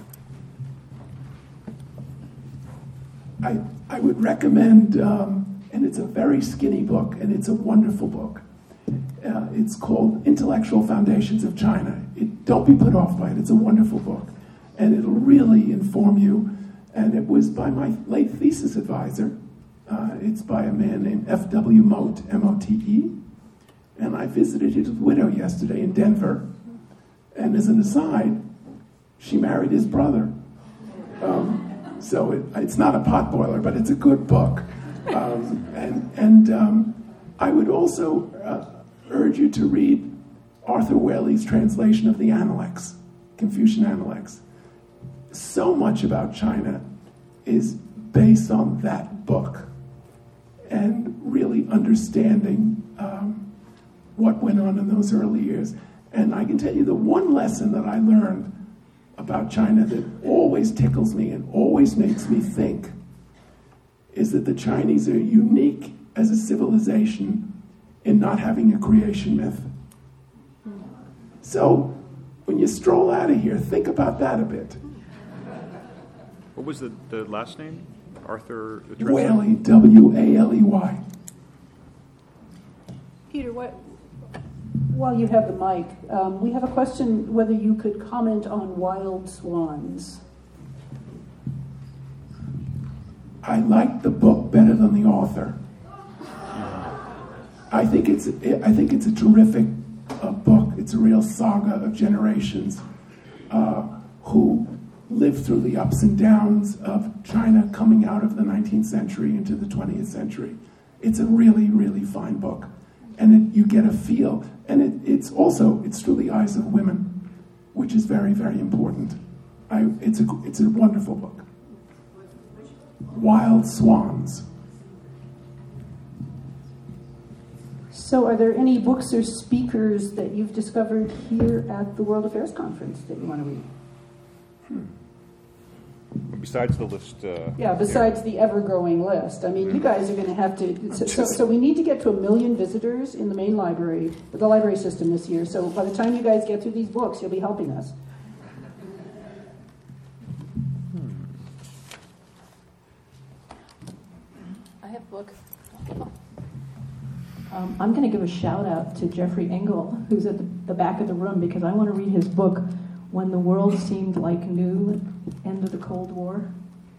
I, I would recommend, um, and it's a very skinny book, and it's a wonderful book. Uh, it's called Intellectual Foundations of China. It, don't be put off by it. It's a wonderful book, and it'll really inform you. And it was by my late thesis advisor. Uh, it's by a man named F W Mote, M O T E. And I visited his widow yesterday in Denver. And as an aside, she married his brother. Um, So it, it's not a potboiler, but it's a good book. Um, and and um, I would also uh, urge you to read Arthur Waley's translation of the Analects, Confucian Analects. So much about China is based on that book and really understanding um, what went on in those early years. And I can tell you the one lesson that I learned about China that always tickles me and always makes me think is that the Chinese are unique as a civilization in not having a creation myth. So when you stroll out of here, think about that a bit. What was the, the last name? Arthur Waley, W A L E Y. Peter, what, While you have the mic, um, we have a question whether you could comment on Wild Swans. I like the book better than the author. I think it's I think it's a terrific uh, book. It's a real saga of generations uh, who lived through the ups and downs of China coming out of the nineteenth century into the twentieth century. It's a really, really fine book, and it, you get a feel. And it, it's also it's through the eyes of women, which is very, very important. I, it's a it's a wonderful book. Wild Swans. So are there any books or speakers that you've discovered here at the World Affairs Conference that you want to read? Besides the list. Uh, Yeah, besides the ever-growing list. I mean, you guys are going to have to... So, so, so we need to get to a million visitors in the main library, the library system this year. So by the time you guys get through these books, you'll be helping us. I have a book. Um, I'm going to give a shout out to Jeffrey Engel, who's at the, the back of the room, because I want to read his book, When the World Seemed Like New, End of the Cold War.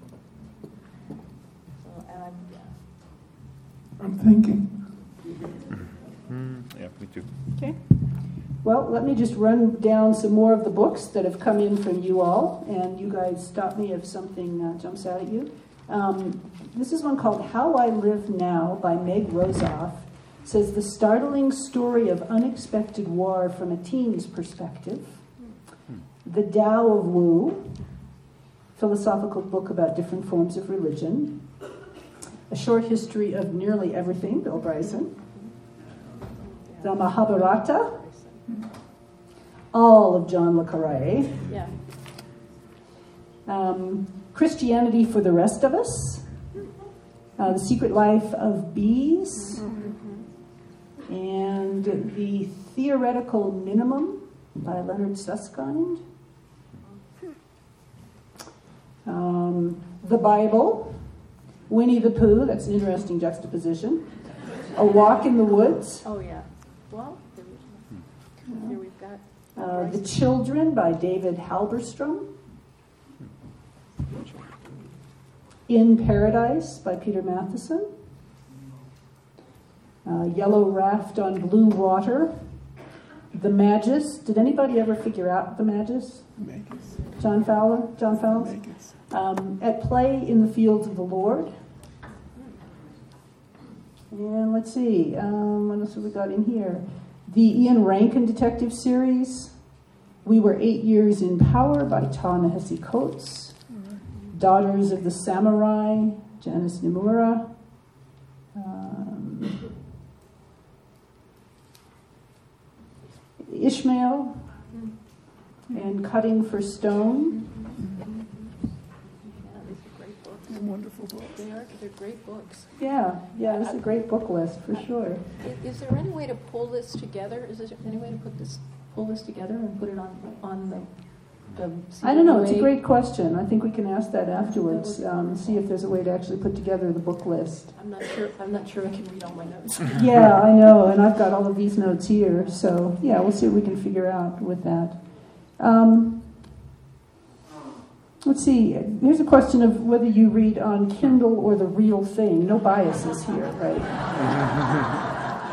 So, and I'm, yeah. I'm thinking. yeah, me too. Okay. Well, let me just run down some more of the books that have come in from you all, and you guys stop me if something uh, jumps out at you. Um, this is one called How I Live Now by Meg Rosoff. It says, the startling story of unexpected war from a teen's perspective. The Tao of Wu, philosophical book about different forms of religion. A short history of nearly everything, Bill Bryson. The Mahabharata. All of John le Carré. Yeah. Um, Christianity for the Rest of Us. Uh, the Secret Life of Bees. And The Theoretical Minimum by Leonard Susskind. Um, the Bible, Winnie the Pooh, that's an interesting juxtaposition. A Walk in the Woods. Oh, yeah. Well, there, we, here we've got... Uh, the Children by David Halberstrom. In Paradise by Peter Matheson. Uh, Yellow Raft on Blue Water. The Magus. Did anybody ever figure out The Magus? Magus. John Fowler? John Fowler? Magus. Um, At Play in the Fields of the Lord. And let's see, um, what else have we got in here? The Ian Rankin Detective Series. We Were Eight Years in Power by Ta-Nehisi Coates. Daughters of the Samurai, Janice Nimura. Um, Ishmael and Cutting for Stone. Yeah, these are great books. They're wonderful books. They are, they're great books. Yeah, yeah, it's a great book list for sure. Is, is there any way to pull this together? Is there any way to put this, pull this together and put it on, on the, the I don't know, it's a C W A? great question. I think we can ask that afterwards, um, see if there's a way to actually put together the book list. I'm not sure, I'm not sure I can read all my notes. Yeah, I know, and I've got all of these notes here, so yeah, we'll see what we can figure out with that. Um, let's see, here's a question of whether you read on Kindle or the real thing. No biases here, right?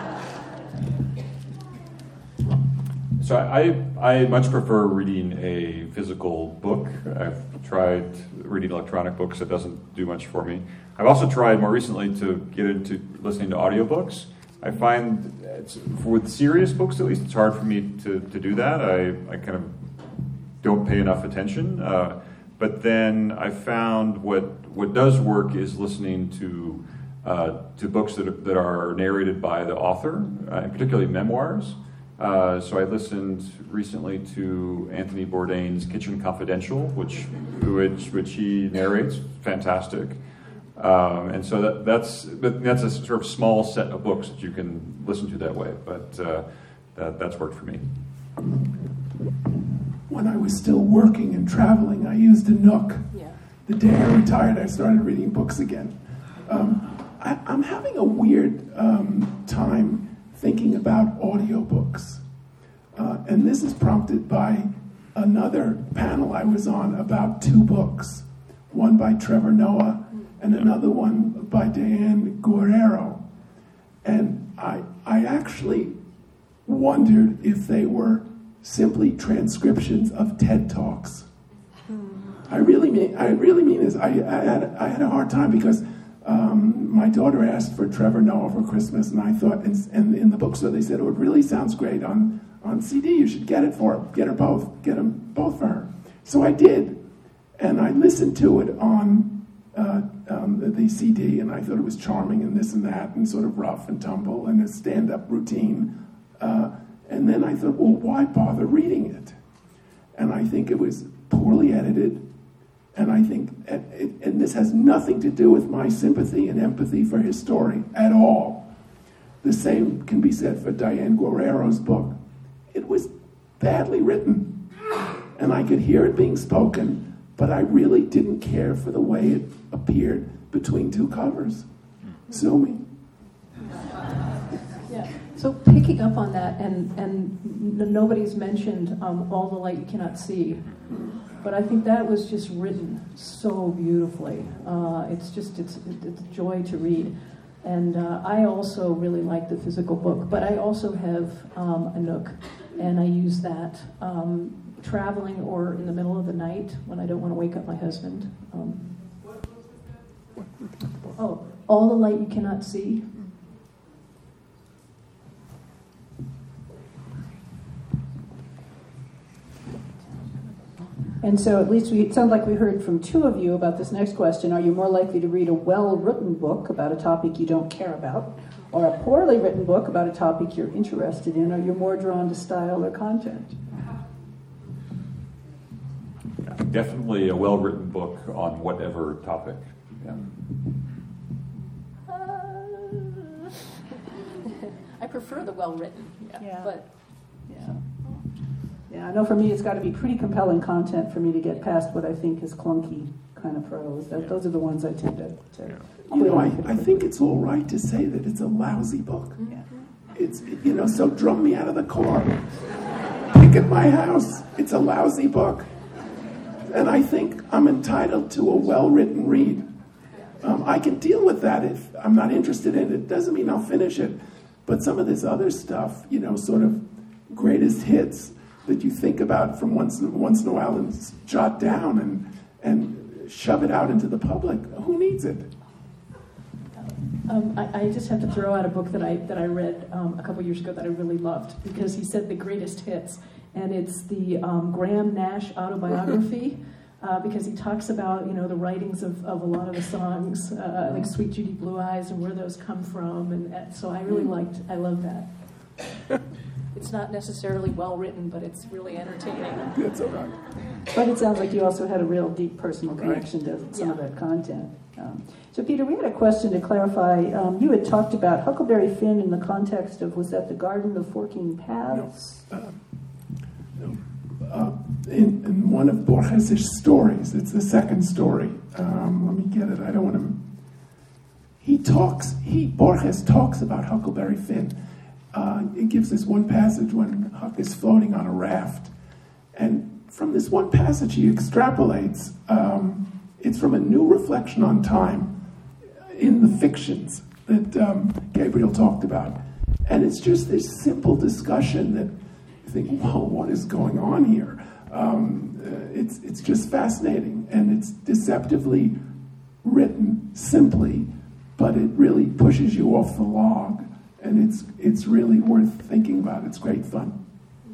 So I, I much prefer reading a physical book. I've tried reading electronic books. It doesn't do much for me. I've also tried more recently to get into listening to audiobooks. I find it's, with serious books, at least, it's hard for me to, to do that. I, I kind of don't pay enough attention. Uh, but then I found what what does work is listening to uh, to books that are, that are narrated by the author, uh, and particularly memoirs. Uh, so I listened recently to Anthony Bourdain's Kitchen Confidential, which which which he narrates. Fantastic. Um, and so that, that's that's a sort of small set of books that you can listen to that way. But uh, that, that's worked for me. When I was still working and traveling, I used a Nook. Yeah. The day I retired, I started reading books again. Um, I, I'm having a weird um, time thinking about audiobooks. Uh, and this is prompted by another panel I was on about two books, one by Trevor Noah and another one by Diane Guerrero. And I, I actually wondered if they were simply transcriptions of TED Talks. I really mean, I really mean this. I, I, had, I had a hard time because Um, my daughter asked for Trevor Noah for Christmas, and I thought, and, and in the bookstore they said, oh, it really sounds great on, on C D. You should get it for her. Get her both. Get them both for her. So I did, and I listened to it on uh, um, the, the C D, and I thought it was charming and this and that, and sort of rough and tumble, and a stand-up routine. Uh, and then I thought, well, why bother reading it? And I think it was poorly edited. And I think, and, and this has nothing to do with my sympathy and empathy for his story at all. The same can be said for Diane Guerrero's book. It was badly written, and I could hear it being spoken, but I really didn't care for the way it appeared between two covers. Sue me. Yeah. So picking up on that, and, and n- nobody's mentioned um, All the Light You Cannot See. But I think that was just written so beautifully. Uh, it's just, it's, it's a joy to read. And uh, I also really like the physical book, but I also have um, a Nook, and I use that um, traveling or in the middle of the night when I don't want to wake up my husband. Um, oh, All the Light You Cannot See. And so at least we, it sounds like we heard from two of you about this next question. Are you more likely to read a well-written book about a topic you don't care about, or a poorly written book about a topic you're interested in, or you're more drawn to style or content? Yeah, definitely a well-written book on whatever topic. Yeah. Uh, I prefer the well-written, yeah. Yeah. But Yeah. Yeah, I know for me it's got to be pretty compelling content for me to get past what I think is clunky kind of prose. That, those are the ones I tend to, to Yeah. You know, I, I think it's all right to say that it's a lousy book. Yeah. It's, you know, so drum me out of the car. Pick at my house. It's a lousy book. And I think I'm entitled to a well-written read. Um, I can deal with that if I'm not interested in it. Doesn't mean I'll finish it. But some of this other stuff, you know, sort of greatest hits that you think about from once once in a while and jot down and and shove it out into the public. Who needs it? Um, I, I just have to throw out a book that I that I read um, a couple years ago that I really loved because he said the greatest hits, and it's the um, Graham Nash autobiography. Uh, because he talks about, you know, the writings of, of a lot of the songs, uh, like Sweet Judy Blue Eyes, and where those come from, and, and so I really liked, I love that. It's not necessarily well written, but it's really entertaining. That's all right. But it sounds like you also had a real deep personal connection to some Yeah. of that content. Um, so, Peter, we had a question to clarify. Um, you had talked about Huckleberry Finn in the context of, was that the Garden of Forking Paths? No. Uh, no. Uh, in, in one of Borges' stories, it's the second story. Um, let me get it. I don't want to. He talks. He Borges talks about Huckleberry Finn. Uh, it gives this one passage when Huck is floating on a raft, and from this one passage he extrapolates. Um, it's from a new reflection on time in the fictions that um, Gabriel talked about, and it's just this simple discussion that you think, "Whoa, what is going on here?" Um, uh, it's it's just fascinating, and it's deceptively written simply, but it really pushes you off the log, and it's it's really worth thinking about. It's great fun.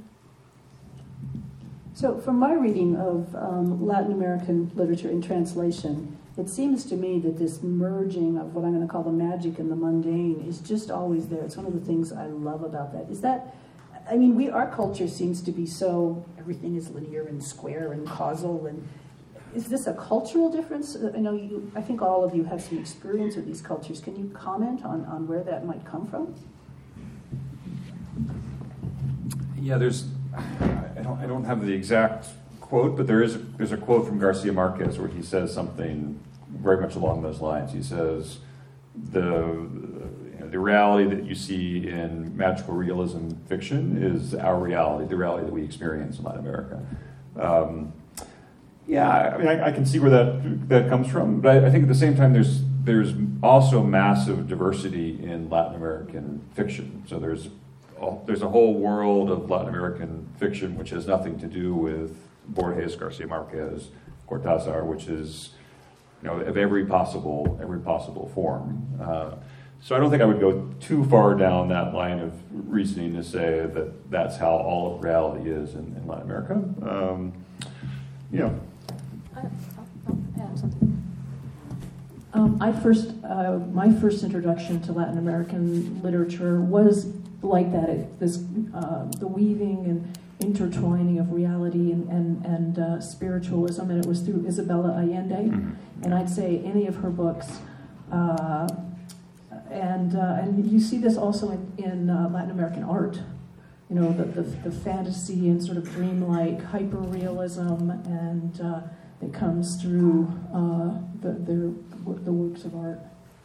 So, from my reading of um, Latin American literature in translation, it seems to me that this merging of what I'm going to call the magic and the mundane is just always there. It's one of the things I love about that. Is that, I mean, we our culture seems to be so, everything is linear and square and causal, and is this a cultural difference? I know you, I think all of you have some experience with these cultures. Can you comment on, on where that might come from? Yeah, there's. I don't. I don't have the exact quote, but there is. A, there's a quote from Garcia Marquez where he says something very much along those lines. He says, "the you know, the reality that you see in magical realism fiction is our reality, the reality that we experience in Latin America." Um, yeah, I mean, I, I can see where that that comes from, but I, I think at the same time, there's there's also massive diversity in Latin American fiction. So there's There's a whole world of Latin American fiction which has nothing to do with Borges, Garcia Marquez, Cortázar, which is, you know, of every possible every possible form. Uh, so I don't think I would go too far down that line of reasoning to say that that's how all of reality is in, in Latin America. Um, you know, I, I'll, I'll add something. Um, I first, uh, my first introduction to Latin American literature was like that. It, this, uh, the weaving and intertwining of reality and and, and uh, spiritualism, and it was through Isabella Allende. mm-hmm. And I'd say any of her books. Uh, and uh, and you see this also in, in uh, Latin American art. You know, the, the the fantasy and sort of dreamlike hyper-realism, and uh, that comes through uh, the their the works of art.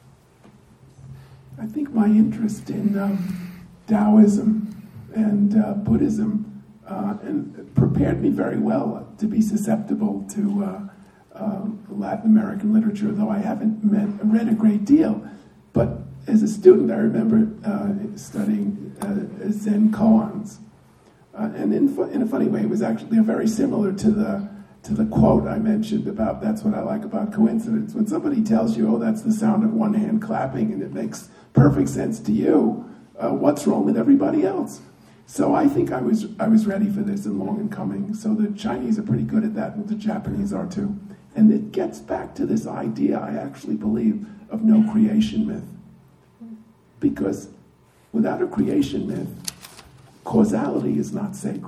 I think my interest in um, Taoism and uh, Buddhism uh, and prepared me very well to be susceptible to uh, uh, Latin American literature, though I haven't met, read a great deal. But as a student, I remember uh, studying uh, Zen koans. Uh, and in, fu- in a funny way, it was actually very similar to the to the quote I mentioned about that's what I like about coincidence. When somebody tells you, oh, that's the sound of one hand clapping and it makes perfect sense to you, uh, what's wrong with everybody else? So I think I was I was ready for this and long in coming. So the Chinese are pretty good at that, and the Japanese are too. And it gets back to this idea, I actually believe, of no creation myth. Because without a creation myth, causality is not sacred.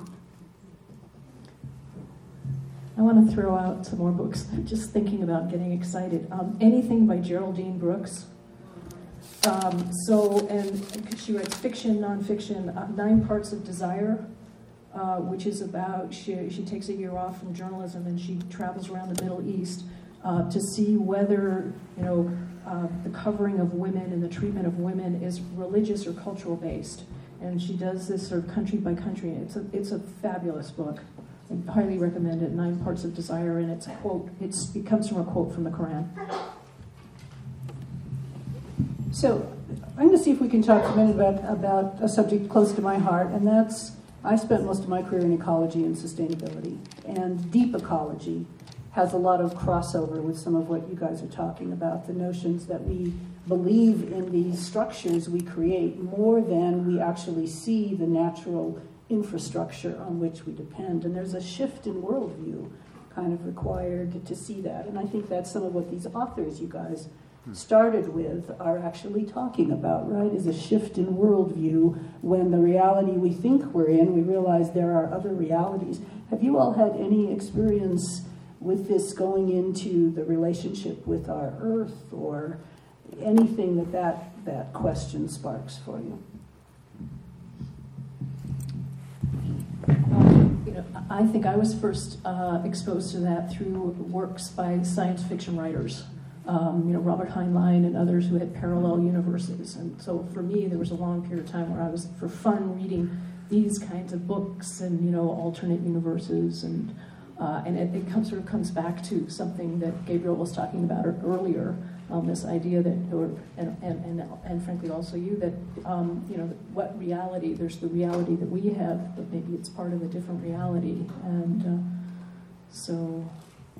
I want to throw out some more books. I'm just thinking about getting excited. Um, anything by Geraldine Brooks. Um, so, and she writes fiction, nonfiction, uh, Nine Parts of Desire, uh, which is about, she, she takes a year off from journalism and she travels around the Middle East uh, to see whether, you know, uh, the covering of women and the treatment of women is religious or cultural based. And she does this sort of country by country. It's a, it's a fabulous book. I highly recommend it, Nine Parts of Desire, and it's a quote. It's, it comes from a quote from the Quran. So I'm going to see if we can talk a minute about, about a subject close to my heart, and that's, I spent most of my career in ecology and sustainability, and deep ecology has a lot of crossover with some of what you guys are talking about, the notions that we believe in these structures we create more than we actually see the natural infrastructure on which we depend. And there's a shift in worldview kind of required to see that. And I think that's some of what these authors you guys started with are actually talking about, right, is a shift in worldview when the reality we think we're in, we realize there are other realities. Have you all had any experience with this going into the relationship with our Earth, or anything that that, that question sparks for you? Um, you know, I think I was first uh, exposed to that through works by science fiction writers. Um, you know, Robert Heinlein and others who had parallel universes. And so for me, there was a long period of time where I was, for fun, reading these kinds of books and, you know, alternate universes. And uh, and it, it comes, sort of comes back to something that Gabriel was talking about earlier, um, this idea that, or, and, and, and, and frankly also you, that, um, you know, what reality, there's the reality that we have, but maybe it's part of a different reality. And uh, so...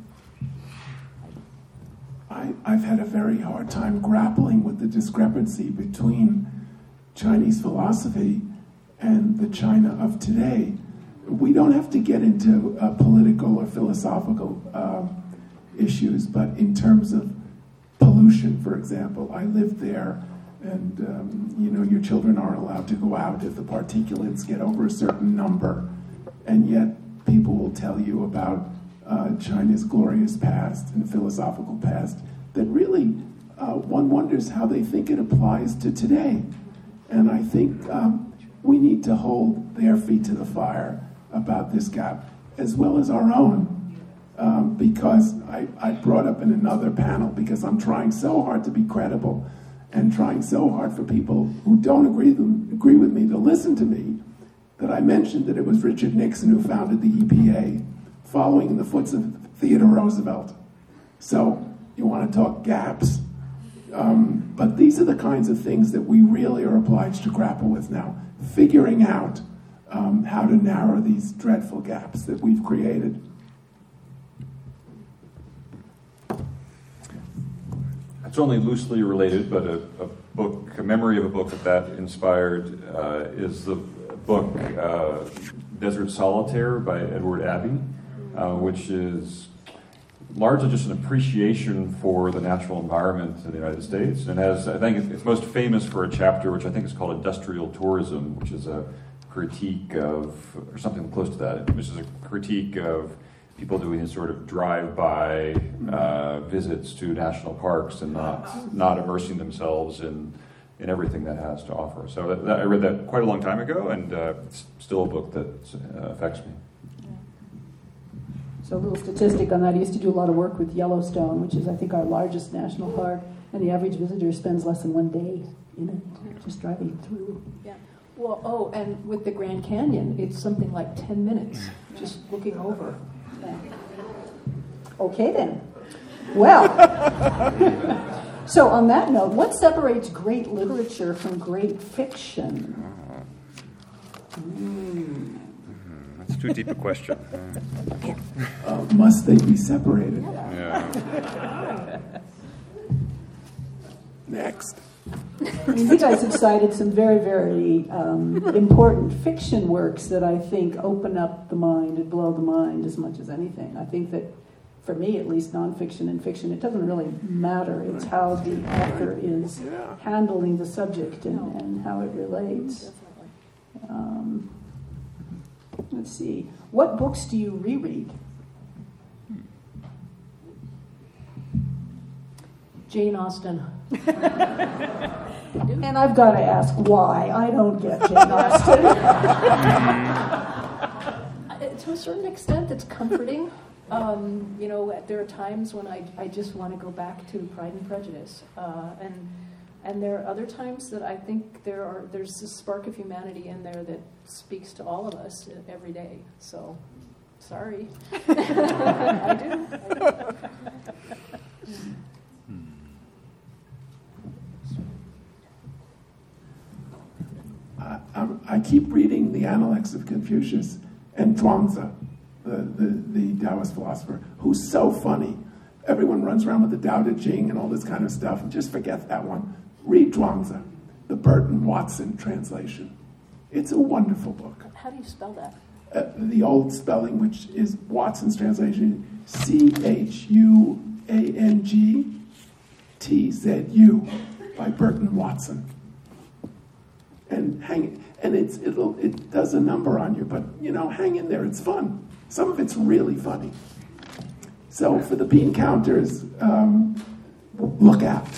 I, I've had a very hard time grappling with the discrepancy between Chinese philosophy and the China of today. We don't have to get into uh, political or philosophical um, issues, but in terms of pollution, for example, I lived there, and um, you know, your children aren't allowed to go out if the particulates get over a certain number, and yet people will tell you about Uh, China's glorious past and philosophical past that really uh, one wonders how they think it applies to today. And I think um, we need to hold their feet to the fire about this gap, as well as our own. Um, because I, I brought up in another panel, because I'm trying so hard to be credible and trying so hard for people who don't agree, them, agree with me to listen to me, that I mentioned that it was Richard Nixon who founded the E P A, following in the footsteps of Theodore Roosevelt. So you want to talk gaps. Um, but these are the kinds of things that we really are obliged to grapple with now, figuring out um, how to narrow these dreadful gaps that we've created. It's only loosely related, but a, a book, a memory of a book that that inspired uh, is the book uh, Desert Solitaire by Edward Abbey. Uh, which is largely just an appreciation for the natural environment in the United States. And has, I think it's most famous for a chapter which I think is called Industrial Tourism, which is a critique of, or something close to that, which is a critique of people doing these sort of drive-by uh, visits to national parks and not not immersing themselves in in everything that has to offer. So that, that, I read that quite a long time ago, and uh, it's still a book that uh, affects me. So a little statistic on that, I used to do a lot of work with Yellowstone, which is, I think, our largest national park, and the average visitor spends less than one day in it, just driving through. Yeah. Well, oh, and with the Grand Canyon, it's something like ten minutes, just looking over. Yeah. Okay, then. Well, so on that note, what separates great literature from great fiction? Mm. That's too deep a question. Uh, must they be separated? Yeah. Next. I mean, you guys have cited some very, very um, important fiction works that I think open up the mind and blow the mind as much as anything. I think that, for me at least, nonfiction and fiction, it doesn't really matter. It's how the author is handling the subject and, and how it relates. Um, let's see. What books do you reread? Jane Austen. And I've got to ask why. I don't get Jane Austen. To a certain extent, it's comforting. Um, you know, there are times when I, I just want to go back to Pride and Prejudice, uh, and and there are other times that I think there are there's this spark of humanity in there that speaks to all of us every day. So, sorry, I do. I do. I keep reading the Analects of Confucius and Zhuangzi, the, the, the Taoist philosopher, who's so funny. Everyone runs around with the Tao Te Ching and all this kind of stuff, and just forget that one. Read Zhuangzi, the Burton Watson translation. It's a wonderful book. How do you spell that? Uh, the old spelling, which is Watson's translation, C H U A N G T Z U, by Burton Watson. And hang, and it's it'll it does a number on you, but you know, hang in there. It's fun. Some of it's really funny. So for the bean counters, um, look out.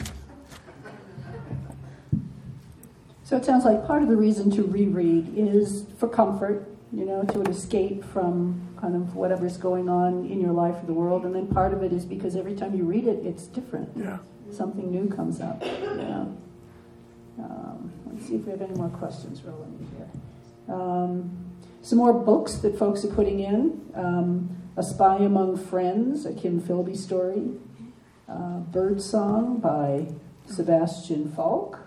So it sounds like part of the reason to reread is for comfort, you know, to an escape from kind of whatever's going on in your life or the world. And then part of it is because every time you read it, it's different. Yeah. Something new comes up. Yeah. Um, let's see if we have any more questions rolling in here. Um, some more books that folks are putting in. Um, A Spy Among Friends, a Kim Philby story. Uh, Birdsong by Sebastian Falk.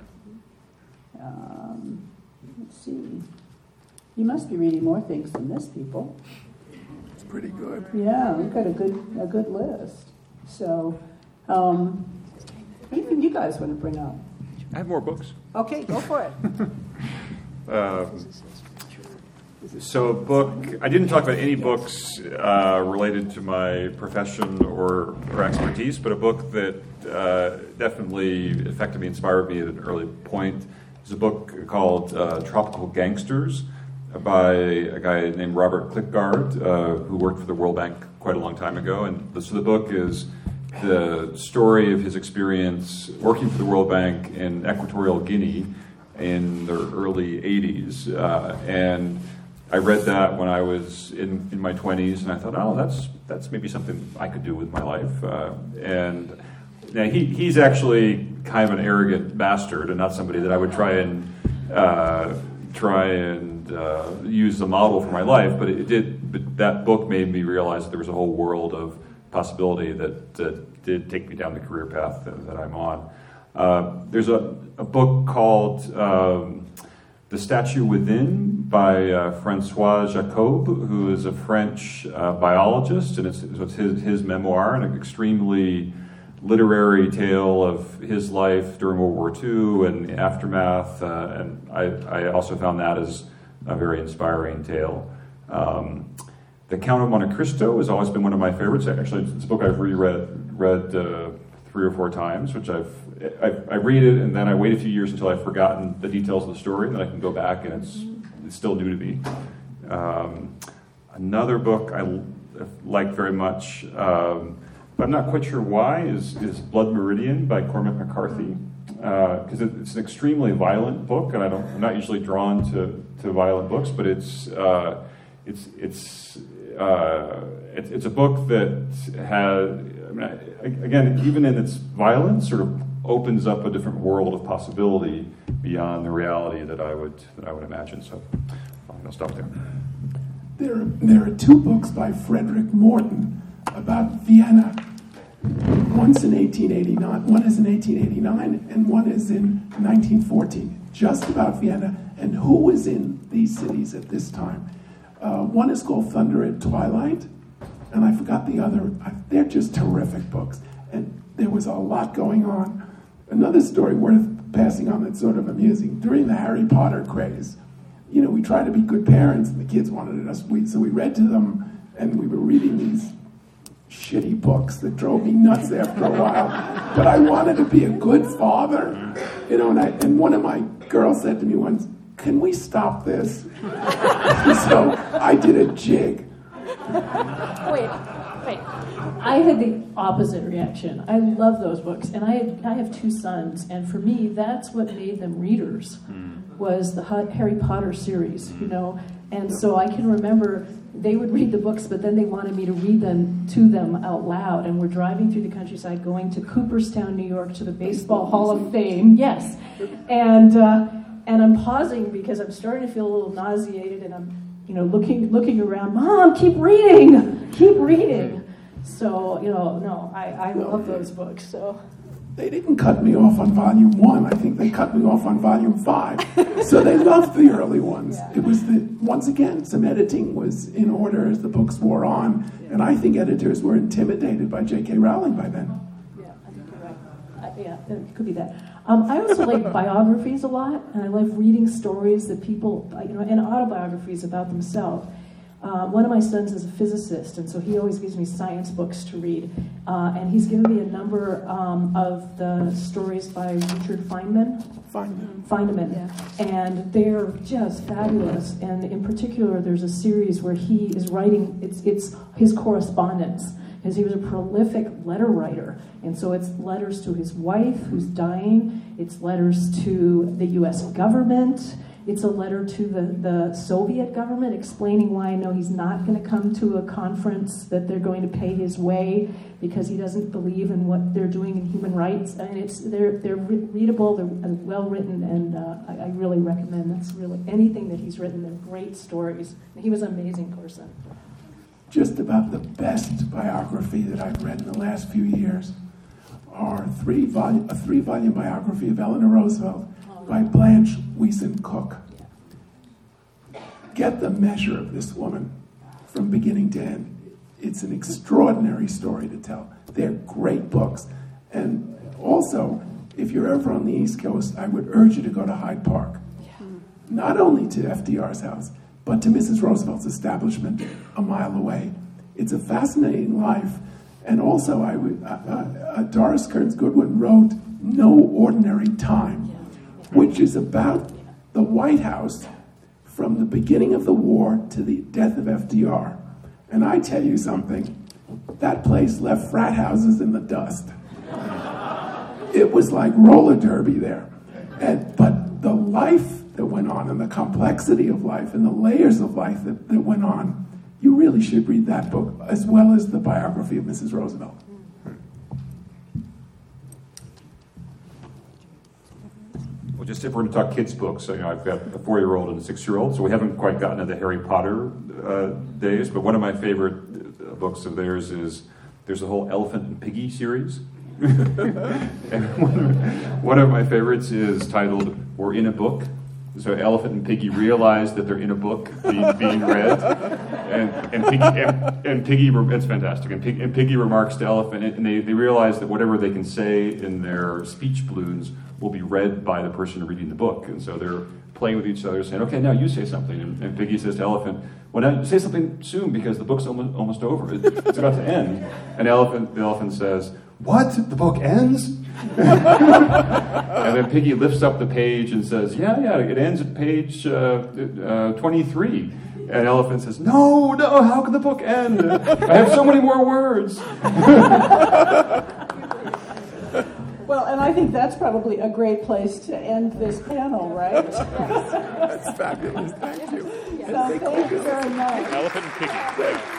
Um, let's see. You must be reading more things than this, people. It's pretty good. Yeah, we've got a good a good list. So, um, anything you guys want to bring up? I have more books. Okay, go for it. Uh, so, a book. I didn't talk about any books uh, related to my profession or, or expertise, but a book that uh, definitely affected me, inspired me at an early point. Is a book called uh, Tropical Gangsters by a guy named Robert Klickgard, uh, who worked for the World Bank quite a long time ago. And so the book is the story of his experience working for the World Bank in Equatorial Guinea in the early eighties. Uh, and I read that when I was in, in my twenties, and I thought, oh, that's that's maybe something I could do with my life. Uh, and now he, he's actually kind of an arrogant bastard, and not somebody that I would try and uh, try and uh, use the model for my life. But it did. But that book made me realize that there was a whole world of possibility that, that did take me down the career path that, that I'm on. Uh, there's a, a book called um, The Statue Within by uh, Francois Jacob, who is a French uh, biologist, and it's, it's his, his memoir, and an extremely literary tale of his life during World War Two and the aftermath, uh, and I, I also found that as a very inspiring tale. Um, The Count of Monte Cristo has always been one of my favorites. Actually, it's a book I've reread read uh, three or four times, which I've I, I read it and then I wait a few years until I've forgotten the details of the story, and then I can go back and it's it's still new to me. Um, another book I like very much, um, but I'm not quite sure why, is is Blood Meridian by Cormac McCarthy, because uh, it, it's an extremely violent book, and I don't I'm not usually drawn to to violent books, but it's uh, it's it's. Uh, it, it's a book that has, I mean, I, again, even in its violence, sort of opens up a different world of possibility beyond the reality that I would that I would imagine. So I'll stop there. There are, there are two books by Frederick Morton about Vienna. One's in eighteen eighty-nine, one is in eighteen eighty-nine, and one is in nineteen fourteen, just about Vienna and who was in these cities at this time. Uh, one is called Thunder at Twilight, and I forgot the other. I, they're just terrific books, and there was a lot going on. Another story worth passing on that's sort of amusing. During the Harry Potter craze, you know, we tried to be good parents, and the kids wanted us, we, so we read to them, and we were reading these shitty books that drove me nuts after a while. But I wanted to be a good father, you know, and, I, and one of my girls said to me once, "Can we stop this?" So I did a jig. Wait, wait. I had the opposite reaction. I love those books, and I have, I have two sons, and for me, that's what made them readers, was the Harry Potter series, you know. And so I can remember they would read the books, but then they wanted me to read them to them out loud. And we're driving through the countryside, going to Cooperstown, New York, to the Baseball Hall of Fame. Yes, and. Uh, And I'm pausing because I'm starting to feel a little nauseated, and I'm, you know, looking looking around. Mom, keep reading, keep reading. So, you know, no, I, I love those books. So, they didn't cut me off on volume one. I think they cut me off on volume five. So they loved the early ones. Yeah. It was the, once again, some editing was in order as the books wore on. Yeah. And I think editors were intimidated by J K Rowling by then. Yeah, I think you're right. Uh, yeah, it could be that. Um, I also like biographies a lot, and I love reading stories that people, uh, you know, and autobiographies about themselves. Uh, one of my sons is a physicist, and so he always gives me science books to read. Uh, and he's given me a number um, of the stories by Richard Feynman. Feynman. Feynman. Yeah. And they're just fabulous. And in particular, there's a series where he is writing, it's, it's his correspondence, because he was a prolific letter writer. And so it's letters to his wife, who's dying. It's letters to the U S government. It's a letter to the, the Soviet government explaining why I know he's not going to come to a conference that they're going to pay his way because he doesn't believe in what they're doing in human rights. And it's they're they're re- readable, they're well written, and uh, I, I really recommend. That's really anything that he's written. They're great stories. He was an amazing person. Just about the best biography that I've read in the last few years are three volume, a three-volume biography of Eleanor Roosevelt by Blanche Wiesen Cook. Get the measure of this woman from beginning to end. It's an extraordinary story to tell. They're great books. And also, if you're ever on the East Coast, I would urge you to go to Hyde Park. Not only to F D R's house, but to Missus Roosevelt's establishment a mile away. It's a fascinating life. And also, I would, uh, uh, Doris Kearns Goodwin wrote No Ordinary Time, which is about the White House from the beginning of the war to the death of F D R. And I tell you something, that place left frat houses in the dust. It was like roller derby there. And, but the life that went on and the complexity of life and the layers of life that, that went on, you really should read that book as well as the biography of Missus Roosevelt. Well, just if we're going to talk kids' books, so, you know, I've got a four-year-old and a six-year-old, so we haven't quite gotten to the Harry Potter uh, days, but one of my favorite uh, books of theirs is, there's the whole Elephant and Piggy series. And one of, one of my favorites is titled We're in a Book. So Elephant and Piggy realize that they're in a book being, being read, and, and, Piggy, and, and Piggy, it's fantastic, and, Pig, and Piggy remarks to Elephant, and they, they realize that whatever they can say in their speech balloons will be read by the person reading the book, and so they're playing with each other, saying, okay, now you say something, and, and Piggy says to Elephant, well, now say something soon, because the book's almost, almost over, it, it's about to end, and Elephant, the Elephant says, what, the book ends? And then Piggy lifts up the page and says, yeah, yeah, it ends at page uh, uh, twenty-three. And Elephant says, no, no, how can the book end? I have so many more words. Well, and I think that's probably a great place to end this panel, right? That's fabulous. Thank you. So thank you very much. Elephant and Piggy.